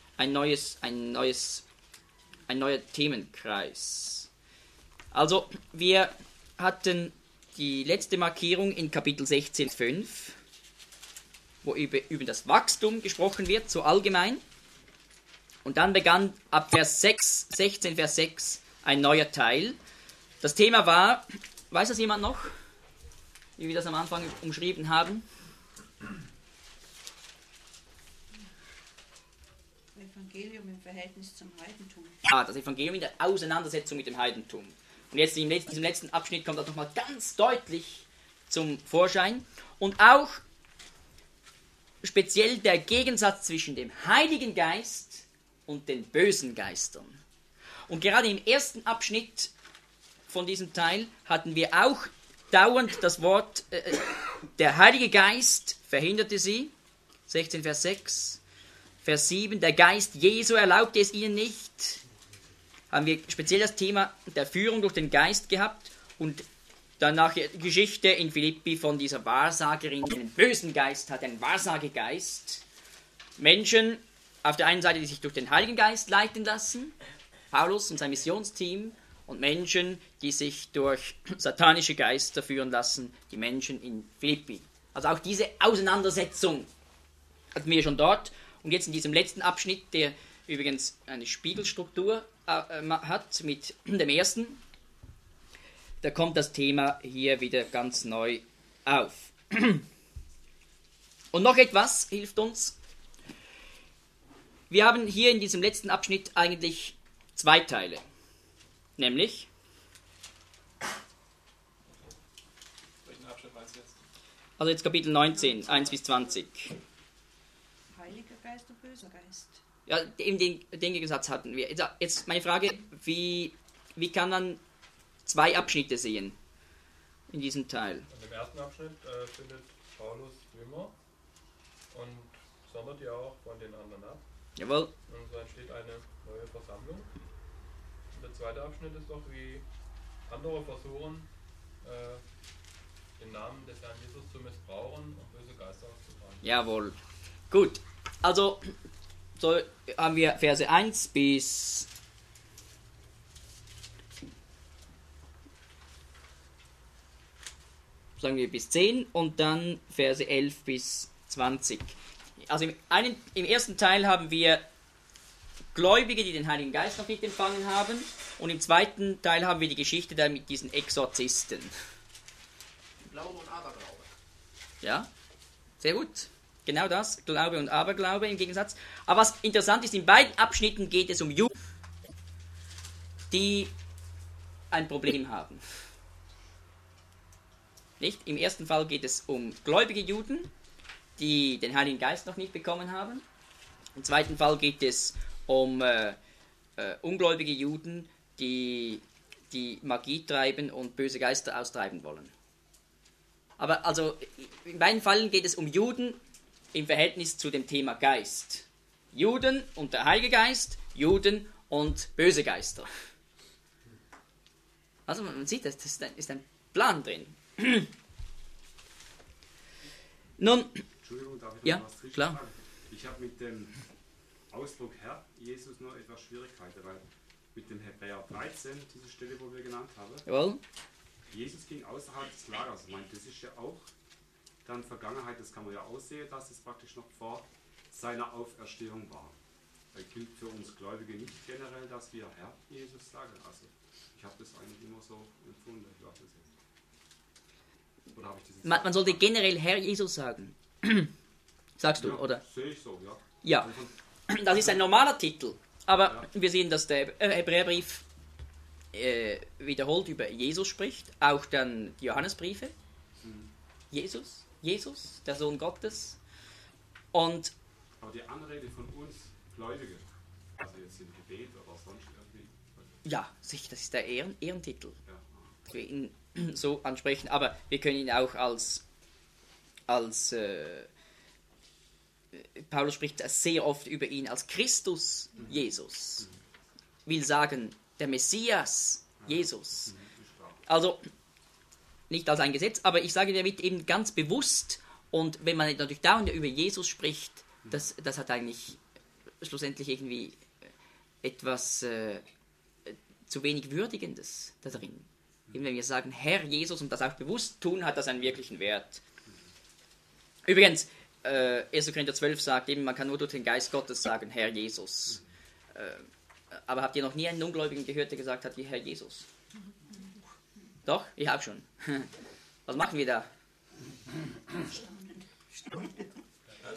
Themenkreis. Also wir hatten die letzte Markierung in Kapitel 16,5, wo über das Wachstum gesprochen wird, so allgemein. Und dann begann ab Vers 6, 16, Vers 6 ein neuer Teil. Das Thema war, weiß das jemand noch, wie wir das am Anfang umschrieben haben? Evangelium im Verhältnis zum Heidentum. Das Evangelium in der Auseinandersetzung mit dem Heidentum. Und jetzt in diesem letzten Abschnitt kommt das nochmal ganz deutlich zum Vorschein. Und auch speziell der Gegensatz zwischen dem Heiligen Geist und den bösen Geistern. Und gerade im ersten Abschnitt von diesem Teil hatten wir auch dauernd das Wort, der Heilige Geist verhinderte sie, 16 Vers 6, Vers 7, der Geist Jesu erlaubte es ihnen nicht. Haben wir speziell das Thema der Führung durch den Geist gehabt und danach die Geschichte in Philippi von dieser Wahrsagerin, die einen bösen Geist hat, einen Wahrsagegeist. Menschen auf der einen Seite, die sich durch den Heiligen Geist leiten lassen, Paulus und sein Missionsteam, und Menschen, die sich durch satanische Geister führen lassen, die Menschen in Philippi. Also auch diese Auseinandersetzung hatten wir schon dort. Und jetzt in diesem letzten Abschnitt, der übrigens eine Spiegelstruktur hat mit dem ersten, da kommt das Thema hier wieder ganz neu auf. Und noch etwas hilft uns. Wir haben hier in diesem letzten Abschnitt eigentlich zwei Teile. Nämlich, welchen Abschnitt meinst du jetzt? Also jetzt Kapitel 19, 1 bis 20. Heiliger Geist und böser Geist. Ja, den Gegensatz hatten wir. Jetzt meine Frage, wie kann man zwei Abschnitte sehen in diesem Teil? Und im ersten Abschnitt findet Paulus Jünger und sondert die auch von den anderen ab. Jawohl. Und so entsteht eine neue Versammlung. Und der zweite Abschnitt ist doch, wie andere versuchen, den Namen des Herrn Jesus zu missbrauchen und böse Geister auszutreiben. Jawohl. Gut. Also, so haben wir Verse 1 bis sagen wir bis 10 und dann Verse 11 bis 20. Also im ersten Teil haben wir Gläubige, die den Heiligen Geist noch nicht empfangen haben, und im zweiten Teil haben wir die Geschichte da mit diesen Exorzisten. Glaube und Aberglaube. Ja, sehr gut. Genau das, Glaube und Aberglaube im Gegensatz. Aber was interessant ist, in beiden Abschnitten geht es um Juden, die ein Problem haben. Nicht? Im ersten Fall geht es um gläubige Juden, die den Heiligen Geist noch nicht bekommen haben. Im zweiten Fall geht es um ungläubige Juden, die Magie treiben und böse Geister austreiben wollen. Aber also in beiden Fällen geht es um Juden im Verhältnis zu dem Thema Geist. Juden und der Heilige Geist, Juden und böse Geister. Also man sieht, das ist ein Plan drin. Nun, Entschuldigung, darf ich noch ja, was dazwischen klar. sagen? Ich habe mit dem Ausdruck Herr Jesus nur etwas Schwierigkeiten, weil mit dem Hebräer 13, diese Stelle, wo wir genannt haben, jawohl. Jesus ging außerhalb des Lagers. Ich meine, das ist ja auch dann Vergangenheit, das kann man ja aussehen, dass es praktisch noch vor seiner Auferstehung war. Das gilt für uns Gläubige nicht generell, dass wir Herr Jesus sagen. Also ich habe das eigentlich immer so empfunden. Ich weiß das jetzt. Oder habe ich das jetzt Man sollte generell Herr Jesus sagen. Sagst du, ja, oder? Sehe ich so, ja. Ja, das ist ein normaler Titel. Aber wir sehen, dass der Hebräerbrief wiederholt über Jesus spricht. Auch dann die Johannesbriefe. Jesus, der Sohn Gottes. Und aber die Anrede von uns Gläubigen, also jetzt im Gebet oder sonst irgendwie. ja, sicher, das ist der Ehrentitel. Ja. Wir ihn so ansprechen, aber wir können ihn auch als Paulus spricht sehr oft über ihn als Christus Jesus. Will sagen, der Messias Jesus. Also nicht als ein Gesetz, aber ich sage damit eben ganz bewusst, und wenn man natürlich dauernd über Jesus spricht, das hat eigentlich schlussendlich irgendwie etwas zu wenig Würdigendes da drin. Eben wenn wir sagen Herr Jesus und das auch bewusst tun, hat das einen wirklichen Wert. Übrigens, 1. Korinther 12 sagt eben, man kann nur durch den Geist Gottes sagen Herr Jesus. Aber habt ihr noch nie einen Ungläubigen gehört, der gesagt hat, wie Herr Jesus? Doch? Ich auch schon. Was machen wir da? Ja,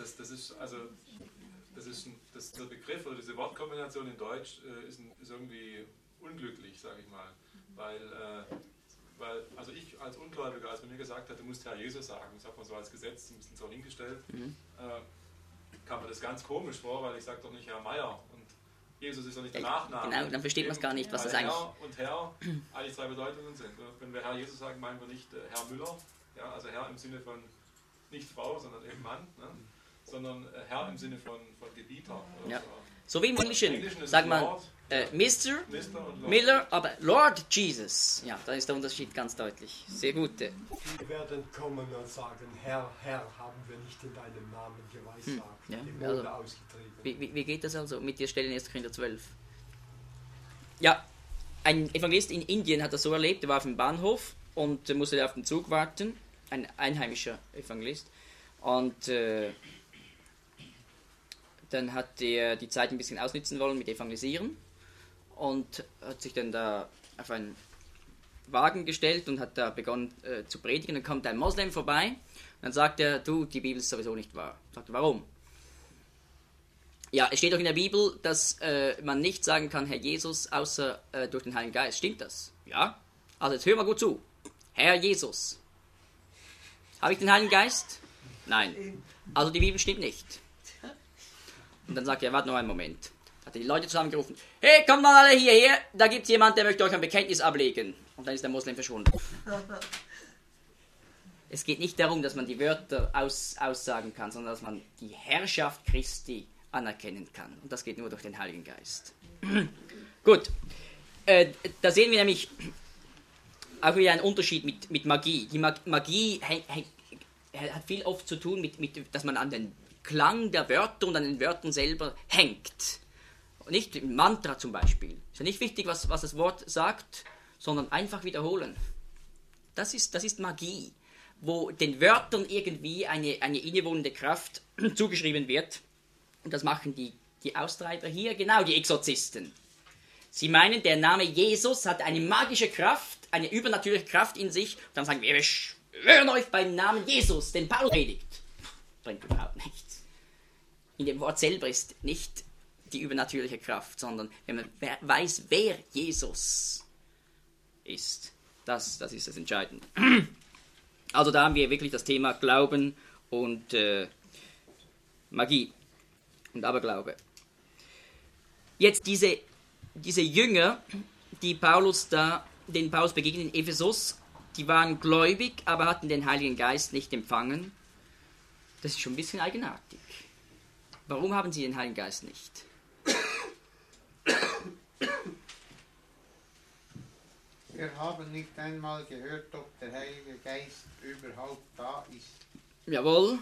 der Begriff oder diese Wortkombination in Deutsch ist irgendwie unglücklich, sage ich mal. Weil also ich als Ungläubiger, als man mir gesagt hat, du musst Herr Jesus sagen, das hat man so als Gesetz ein bisschen so hingestellt, kam mir das ganz komisch vor, weil ich sage doch nicht Herr Meier und Jesus ist doch nicht der Nachname. Genau, dann versteht man es gar nicht, was das eigentlich ist. Herr und Herr eigentlich zwei Bedeutungen sind. Wenn wir Herr Jesus sagen, meinen wir nicht Herr Müller, ja, also Herr im Sinne von nicht Frau, sondern eben Mann, ne? Sondern Herr im Sinne von Gebieter. Ja. So wie im Englischen sagt man Mr. Miller, aber Lord Jesus. Ja, da ist der Unterschied ganz deutlich. Sehr gut. Wir werden kommen und sagen, Herr, Herr, haben wir nicht in deinem Namen geweissagt, ja, Dämonen ausgetrieben. Wie geht das also mit der Stelle in 1. Korinther 12? Ja, ein Evangelist in Indien hat das so erlebt, er war auf dem Bahnhof und musste auf den Zug warten, ein einheimischer Evangelist, und dann hat er die Zeit ein bisschen ausnutzen wollen mit Evangelisieren und hat sich dann da auf einen Wagen gestellt und hat da begonnen zu predigen. Dann kommt ein Moslem vorbei und dann sagt er, du, die Bibel ist sowieso nicht wahr. Sagt er, warum? Ja, es steht doch in der Bibel, dass man nicht sagen kann, Herr Jesus, außer durch den Heiligen Geist. Stimmt das? Ja. Also jetzt hör mal gut zu. Herr Jesus. Habe ich den Heiligen Geist? Nein. Also die Bibel stimmt nicht. Und dann sagt er, warte noch einen Moment. Hat er die Leute zusammengerufen. Hey, kommt mal alle hierher, da gibt es jemand, der möchte euch ein Bekenntnis ablegen. Und dann ist der Moslem verschwunden. Es geht nicht darum, dass man die Wörter aussagen kann, sondern dass man die Herrschaft Christi anerkennen kann. Und das geht nur durch den Heiligen Geist. Gut. Da sehen wir nämlich auch wieder einen Unterschied mit Magie. Die Magie hat viel oft zu tun mit, dass man an den Klang der Wörter und an den Wörtern selber hängt. Nicht im Mantra zum Beispiel. Ist ja nicht wichtig, was das Wort sagt, sondern einfach wiederholen. Das ist Magie, wo den Wörtern irgendwie eine innewohnende Kraft zugeschrieben wird. Und das machen die Austreiber hier, genau die Exorzisten. Sie meinen, der Name Jesus hat eine magische Kraft, eine übernatürliche Kraft in sich. Und dann sagen wir, wir schwören euch beim Namen Jesus, den Paulus predigt. Bringt überhaupt nichts. In dem Wort selber ist nicht die übernatürliche Kraft, sondern wenn man weiß, wer Jesus ist. Das ist das Entscheidende. Also da haben wir wirklich das Thema Glauben und Magie und Aberglaube. Jetzt diese Jünger, denen Paulus begegnet in Ephesus, die waren gläubig, aber hatten den Heiligen Geist nicht empfangen. Das ist schon ein bisschen eigenartig. Warum haben sie den Heiligen Geist nicht? Wir haben nicht einmal gehört, ob der Heilige Geist überhaupt da ist. Jawohl.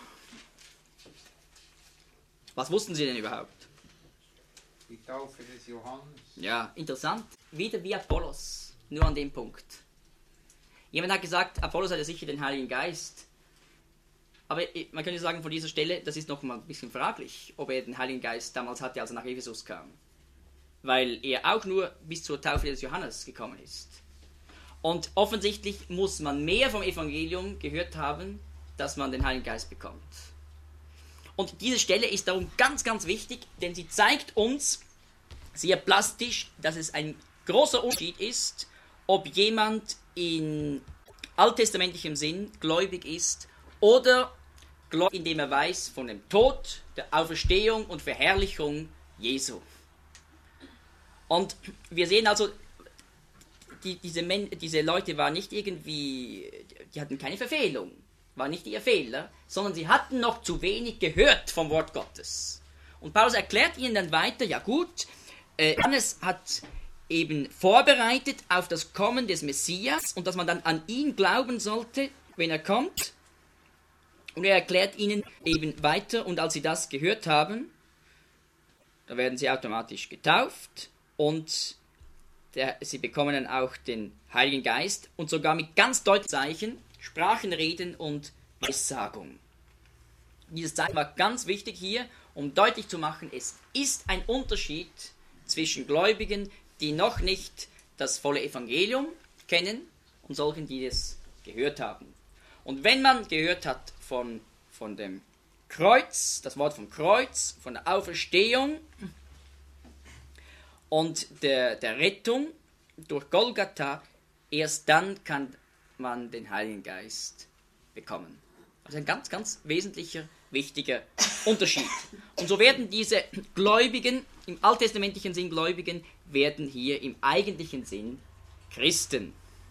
Was wussten sie denn überhaupt? Die Taufe des Johannes. Ja, interessant. Wieder wie Apollos, nur an dem Punkt. Jemand hat gesagt, Apollos hatte sicher den Heiligen Geist. Aber man könnte sagen, von dieser Stelle, das ist noch mal ein bisschen fraglich, ob er den Heiligen Geist damals hatte, als er nach Ephesus kam. Weil er auch nur bis zur Taufe des Johannes gekommen ist. Und offensichtlich muss man mehr vom Evangelium gehört haben, dass man den Heiligen Geist bekommt. Und diese Stelle ist darum ganz, ganz wichtig, denn sie zeigt uns sehr plastisch, dass es ein großer Unterschied ist, ob jemand in alttestamentlichem Sinn gläubig ist oder gläubig, indem er weiß von dem Tod, der Auferstehung und Verherrlichung Jesu. Und wir sehen also, diese Leute waren nicht irgendwie, die hatten keine Verfehlung, war nicht ihr Fehler, sondern sie hatten noch zu wenig gehört vom Wort Gottes. Und Paulus erklärt ihnen dann weiter, ja gut, Johannes hat eben vorbereitet auf das Kommen des Messias und dass man dann an ihn glauben sollte, wenn er kommt. Und er erklärt ihnen eben weiter, und als sie das gehört haben, da werden sie automatisch getauft und sie bekommen dann auch den Heiligen Geist und sogar mit ganz deutlichen Zeichen, Sprachenreden und Weissagung. Dieses Zeichen war ganz wichtig hier, um deutlich zu machen, es ist ein Unterschied zwischen Gläubigen, die noch nicht das volle Evangelium kennen, und solchen, die es gehört haben. Und wenn man gehört hat von dem Kreuz, das Wort vom Kreuz, von der Auferstehung und der Rettung durch Golgatha, erst dann kann man den Heiligen Geist bekommen. Also ein ganz, ganz wesentlicher, wichtiger Unterschied. Und so werden diese Gläubigen, im alttestamentlichen Sinn Gläubigen, werden hier im eigentlichen Sinn Christen.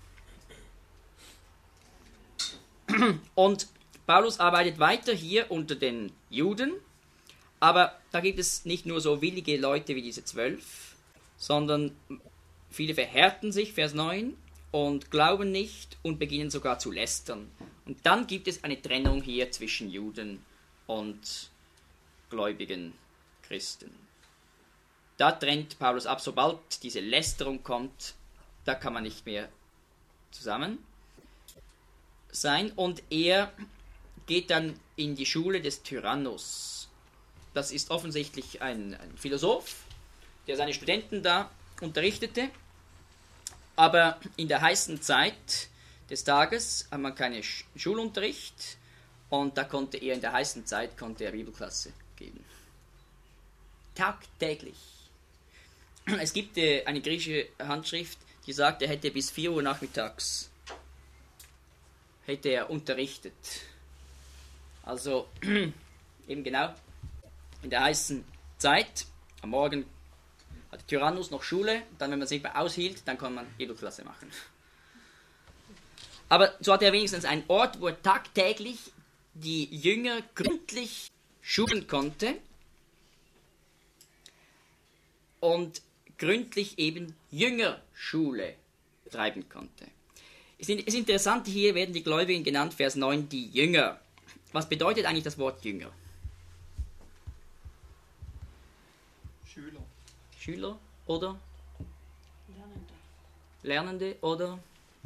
Und Paulus arbeitet weiter hier unter den Juden, aber da gibt es nicht nur so willige Leute wie diese 12, sondern viele verhärten sich, Vers 9, und glauben nicht und beginnen sogar zu lästern. Und dann gibt es eine Trennung hier zwischen Juden und gläubigen Christen. Da trennt Paulus ab, sobald diese Lästerung kommt, da kann man nicht mehr zusammen sein. Und er geht dann in die Schule des Tyrannus. Das ist offensichtlich ein Philosoph, der seine Studenten da unterrichtete. Aber in der heißen Zeit des Tages hat man keinen Schulunterricht und da konnte er in der heißen Zeit Bibelklasse geben. Tagtäglich. Es gibt eine griechische Handschrift, die sagt, er hätte bis 4 Uhr nachmittags hätte er unterrichtet. Also eben genau in der heißen Zeit, am Morgen hat der Tyrannus noch Schule, dann wenn man sich mehr aushielt, dann kann man Bibelklasse machen. Aber so hat er wenigstens einen Ort, wo er tagtäglich die Jünger gründlich schulen konnte und gründlich eben Jüngerschule betreiben konnte. Es ist interessant, hier werden die Gläubigen genannt, Vers 9, die Jünger. Was bedeutet eigentlich das Wort Jünger? Schüler. Schüler oder? Lernende. Lernende oder?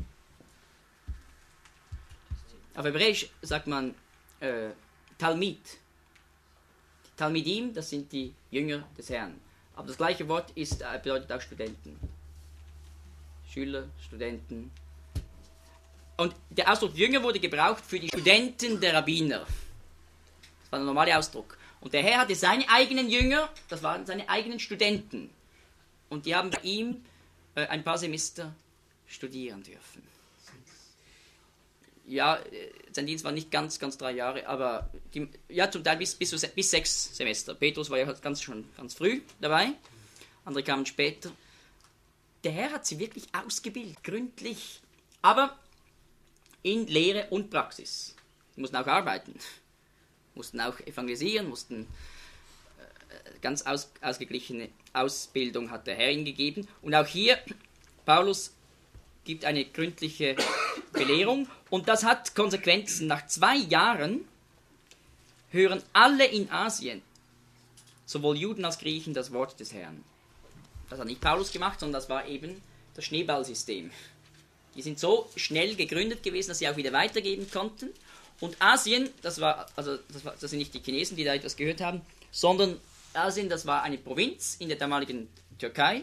Auf Hebräisch sagt man Talmid. Die Talmidim, das sind die Jünger des Herrn. Aber das gleiche Wort bedeutet auch Studenten. Schüler, Studenten. Und der Ausdruck Jünger wurde gebraucht für die Studenten der Rabbiner. Das war der normale Ausdruck. Und der Herr hatte seine eigenen Jünger, das waren seine eigenen Studenten. Und die haben bei ihm ein paar Semester studieren dürfen. ja, sein Dienst war nicht ganz 3 Jahre, aber zum Teil bis 6 Semester. Petrus war ja schon ganz früh dabei, andere kamen später. Der Herr hat sie wirklich ausgebildet, gründlich, aber in Lehre und Praxis. Sie mussten auch arbeiten, mussten auch evangelisieren, mussten ganz ausgeglichene Ausbildung hat der Herr ihnen gegeben. Und auch hier, Paulus gibt eine gründliche Belehrung und das hat Konsequenzen. Nach 2 Jahren hören alle in Asien, sowohl Juden als Griechen, das Wort des Herrn. Das hat nicht Paulus gemacht, sondern das war eben das Schneeballsystem. Die sind so schnell gegründet gewesen, dass sie auch wieder weitergeben konnten. Und Asien, das sind nicht die Chinesen, die da etwas gehört haben, sondern Asien, das war eine Provinz in der damaligen Türkei.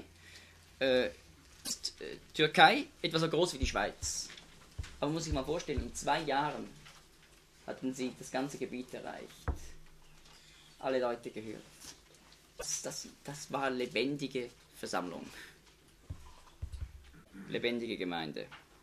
Türkei etwa so groß wie die Schweiz. Aber man muss sich mal vorstellen, in 2 Jahren hatten sie das ganze Gebiet erreicht. Alle Leute gehört. Das war lebendige Versammlung. Lebendige Gemeinde.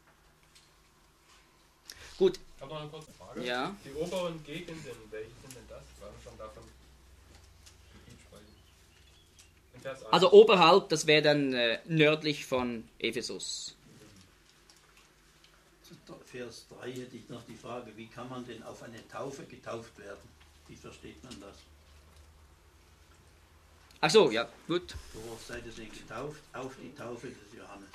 Gut. Ich habe noch eine kurze Frage. Ja. Die oberen Gegenden, welche sind denn das? Wir haben schon davon Gebiet sprechen. In Vers 1. Also oberhalb, das wäre dann nördlich von Ephesus. Vers 3 hätte ich noch die Frage, wie kann man denn auf eine Taufe getauft werden? Wie versteht man das? Ach so, ja, gut. Worauf seid ihr denn getauft? Auf die Taufe des Johannes.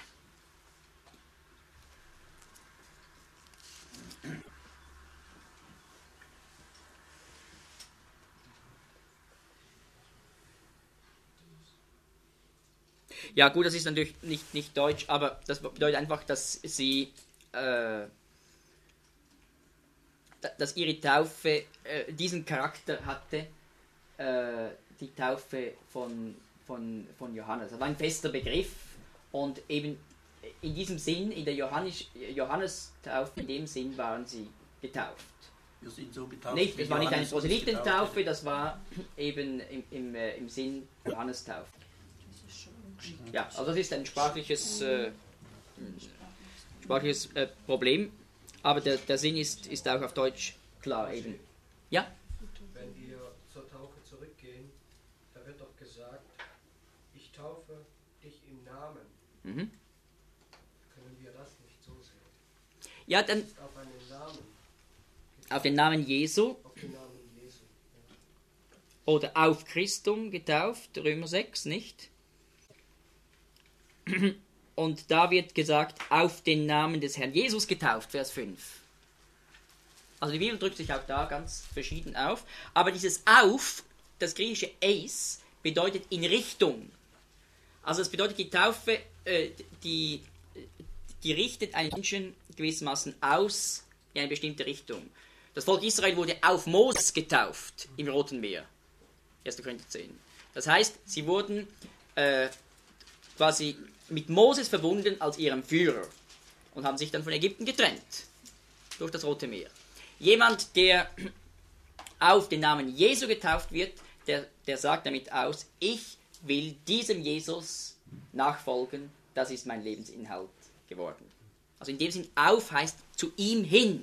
Ja gut, das ist natürlich nicht deutsch, aber das bedeutet einfach, dass sie, dass ihre Taufe diesen Charakter hatte, die Taufe von Johannes. Das war ein fester Begriff und eben in diesem Sinn, in der Johannestaufe, in dem Sinn waren sie getauft. Wir sind so getauft. Nicht, das war nicht eine Proselytentaufe, das war eben im Sinn Johannestaufe. Ja, also das ist ein sprachliches Problem, aber der Sinn ist auch auf Deutsch klar eben. Ja? Wenn wir zur Taufe zurückgehen, da wird doch gesagt, ich taufe dich im Namen. Mhm. Können wir das nicht so sehen? Ja, dann Auf einen Namen. auf den Namen Jesu Auf den Namen Jesu. Ja. oder auf Christum getauft, Römer 6, nicht? Und da wird gesagt, auf den Namen des Herrn Jesus getauft, Vers 5. Also die Bibel drückt sich auch da ganz verschieden auf. Aber dieses auf, das griechische eis, bedeutet in Richtung. Also es bedeutet die Taufe, die richtet einen Menschen gewissermaßen aus in eine bestimmte Richtung. Das Volk Israel wurde auf Moses getauft im Roten Meer. 1. Korinther 10. Das heißt, sie wurden quasi mit Moses verbunden als ihrem Führer und haben sich dann von Ägypten getrennt durch das Rote Meer. Jemand, der auf den Namen Jesu getauft wird, der sagt damit aus, ich will diesem Jesus nachfolgen, das ist mein Lebensinhalt geworden. Also in dem Sinn, auf heißt zu ihm hin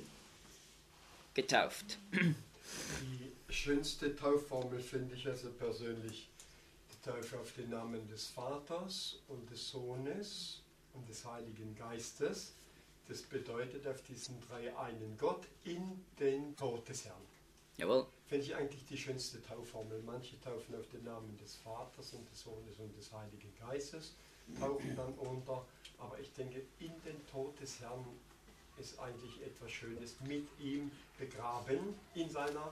getauft. Die schönste Taufformel finde ich also persönlich die Taufe auf den Namen des Vaters und des Sohnes und des Heiligen Geistes. Das bedeutet auf diesen 3 einen Gott in den Tod des Herrn. Jawohl. Finde ich eigentlich die schönste Taufformel. Manche taufen auf den Namen des Vaters und des Sohnes und des Heiligen Geistes, tauchen dann unter. Aber ich denke, in den Tod des Herrn ist eigentlich etwas Schönes, mit ihm begraben in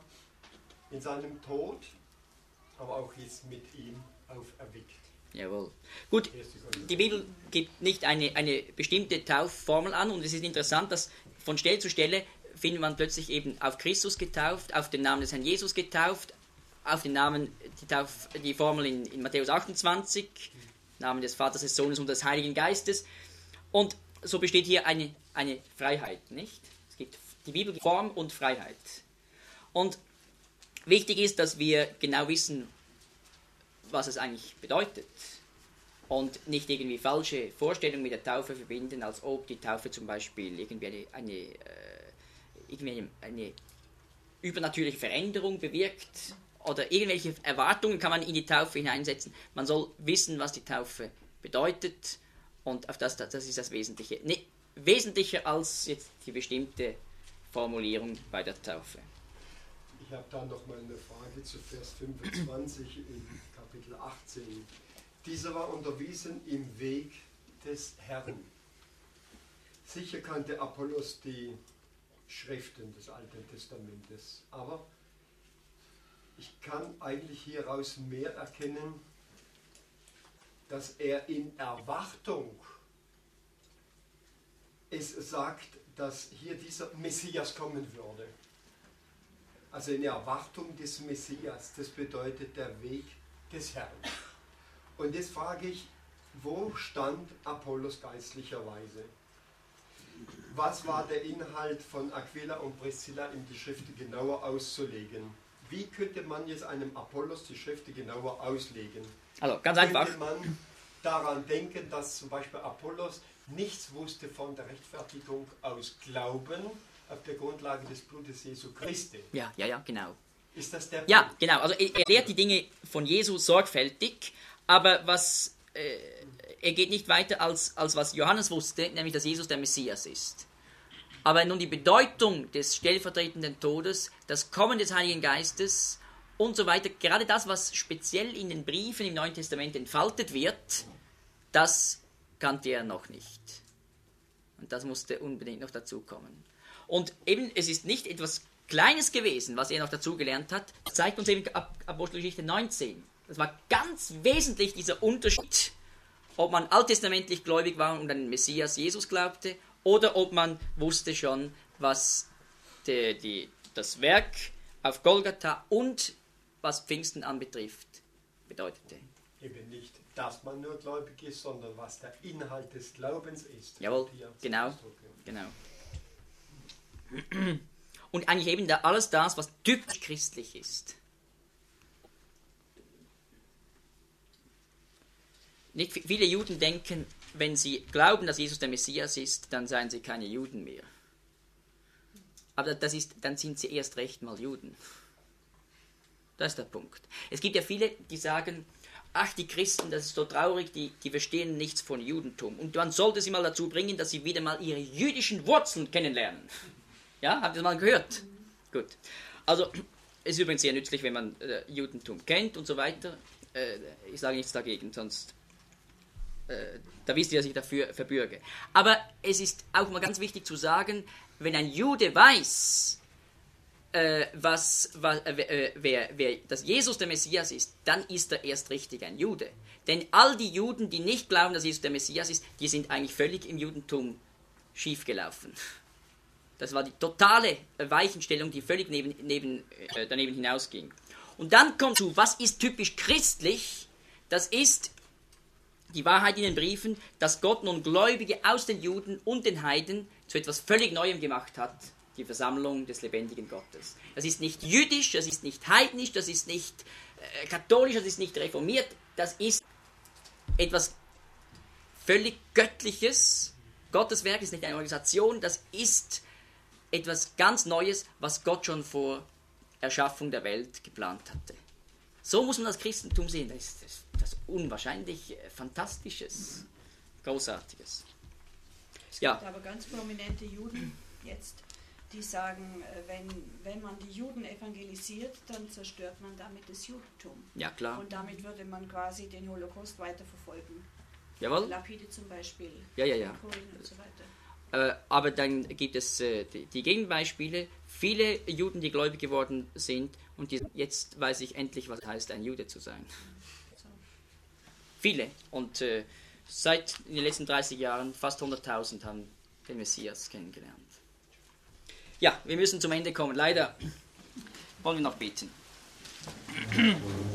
seinem Tod, aber auch jetzt mit ihm auferweckt. Jawohl. Gut, die Bibel gibt nicht eine bestimmte Taufformel an und es ist interessant, dass von Stelle zu Stelle findet man plötzlich eben auf Christus getauft, auf den Namen des Herrn Jesus getauft, auf den Namen, die Formel in Matthäus 28, Namen des Vaters, des Sohnes und des Heiligen Geistes. Und so besteht hier eine Freiheit, nicht? Es gibt die Bibel gibt Form und Freiheit. Und wichtig ist, dass wir genau wissen, was es eigentlich bedeutet und nicht irgendwie falsche Vorstellungen mit der Taufe verbinden, als ob die Taufe zum Beispiel irgendwie irgendwie eine übernatürliche Veränderung bewirkt oder irgendwelche Erwartungen kann man in die Taufe hineinsetzen. Man soll wissen, was die Taufe bedeutet und auf das ist das Wesentliche. Nee, wesentlicher als jetzt die bestimmte Formulierung bei der Taufe. Ich habe da noch mal eine Frage zu Vers 25 in Kapitel 18. Dieser war unterwiesen im Weg des Herrn. Sicher kannte Apollos die Schriften des Alten Testamentes, aber ich kann eigentlich hieraus mehr erkennen, dass er in Erwartung es sagt, dass hier dieser Messias kommen würde. Also in Erwartung des Messias, das bedeutet der Weg des Herrn. Und jetzt frage ich, wo stand Apollos geistlicherweise? Was war der Inhalt von Aquila und Priscilla, ihm die Schriften genauer auszulegen? Wie könnte man jetzt einem Apollos die Schriften genauer auslegen? Also ganz einfach. Könnte man daran denken, dass zum Beispiel Apollos nichts wusste von der Rechtfertigung aus Glauben auf der Grundlage des Blutes Jesu Christi? Ja, genau. Ist das der Ja, Punkt? genau. Also er lehrt die Dinge von Jesu sorgfältig, aber er geht nicht weiter als was Johannes wusste, nämlich dass Jesus der Messias ist. Aber nun die Bedeutung des stellvertretenden Todes, das Kommen des Heiligen Geistes und so weiter, gerade das, was speziell in den Briefen im Neuen Testament entfaltet wird, das kannte er noch nicht. Und das musste unbedingt noch dazukommen. Und eben, es ist nicht etwas Kleines gewesen, was er noch dazugelernt hat. Das zeigt uns eben Apostelgeschichte 19. Das war ganz wesentlich dieser Unterschied, ob man alttestamentlich gläubig war und an den Messias Jesus glaubte, oder ob man wusste schon, was das Werk auf Golgatha und was Pfingsten anbetrifft, bedeutete. Eben nicht, dass man nur gläubig ist, sondern was der Inhalt des Glaubens ist. Jawohl, genau. Und eigentlich eben alles das, was typisch christlich ist. Nicht viele Juden denken, wenn sie glauben, dass Jesus der Messias ist, dann seien sie keine Juden mehr. Aber dann sind sie erst recht mal Juden. Das ist der Punkt. Es gibt ja viele, die sagen, ach, die Christen, das ist so traurig, die verstehen nichts von Judentum. Und man sollte sie mal dazu bringen, dass sie wieder mal ihre jüdischen Wurzeln kennenlernen. Ja, habt ihr das mal gehört? Gut. Also, es ist übrigens sehr nützlich, wenn man Judentum kennt und so weiter. Ich sage nichts dagegen, sonst da wisst ihr, dass ich dafür verbürge. Aber es ist auch mal ganz wichtig zu sagen, wenn ein Jude weiß, dass Jesus der Messias ist, dann ist er erst richtig ein Jude. Denn all die Juden, die nicht glauben, dass Jesus der Messias ist, die sind eigentlich völlig im Judentum schiefgelaufen. Das war die totale Weichenstellung, die völlig daneben hinausging. Und dann kommt zu, was ist typisch christlich? Das ist die Wahrheit in den Briefen, dass Gott nun Gläubige aus den Juden und den Heiden zu etwas völlig Neuem gemacht hat, die Versammlung des lebendigen Gottes. Das ist nicht jüdisch, das ist nicht heidnisch, das ist nicht katholisch, das ist nicht reformiert, das ist etwas völlig Göttliches. Gottes Werk ist nicht eine Organisation, das ist etwas ganz Neues, was Gott schon vor Erschaffung der Welt geplant hatte. So muss man das Christentum sehen. Das ist das unwahrscheinlich Fantastisches, Großartiges. Es gibt aber ganz prominente Juden jetzt, die sagen, wenn man die Juden evangelisiert, dann zerstört man damit das Judentum. Ja, klar. Und damit würde man quasi den Holocaust weiterverfolgen. Jawohl. Lapide zum Beispiel. Ja. Polen und so weiter. Aber dann gibt es die Gegenbeispiele. Viele Juden, die gläubig geworden sind und jetzt weiß ich endlich, was heißt, ein Jude zu sein. So. Viele. Und seit den letzten 30 Jahren fast 100.000 haben den Messias kennengelernt. Ja, wir müssen zum Ende kommen. Leider wollen wir noch beten.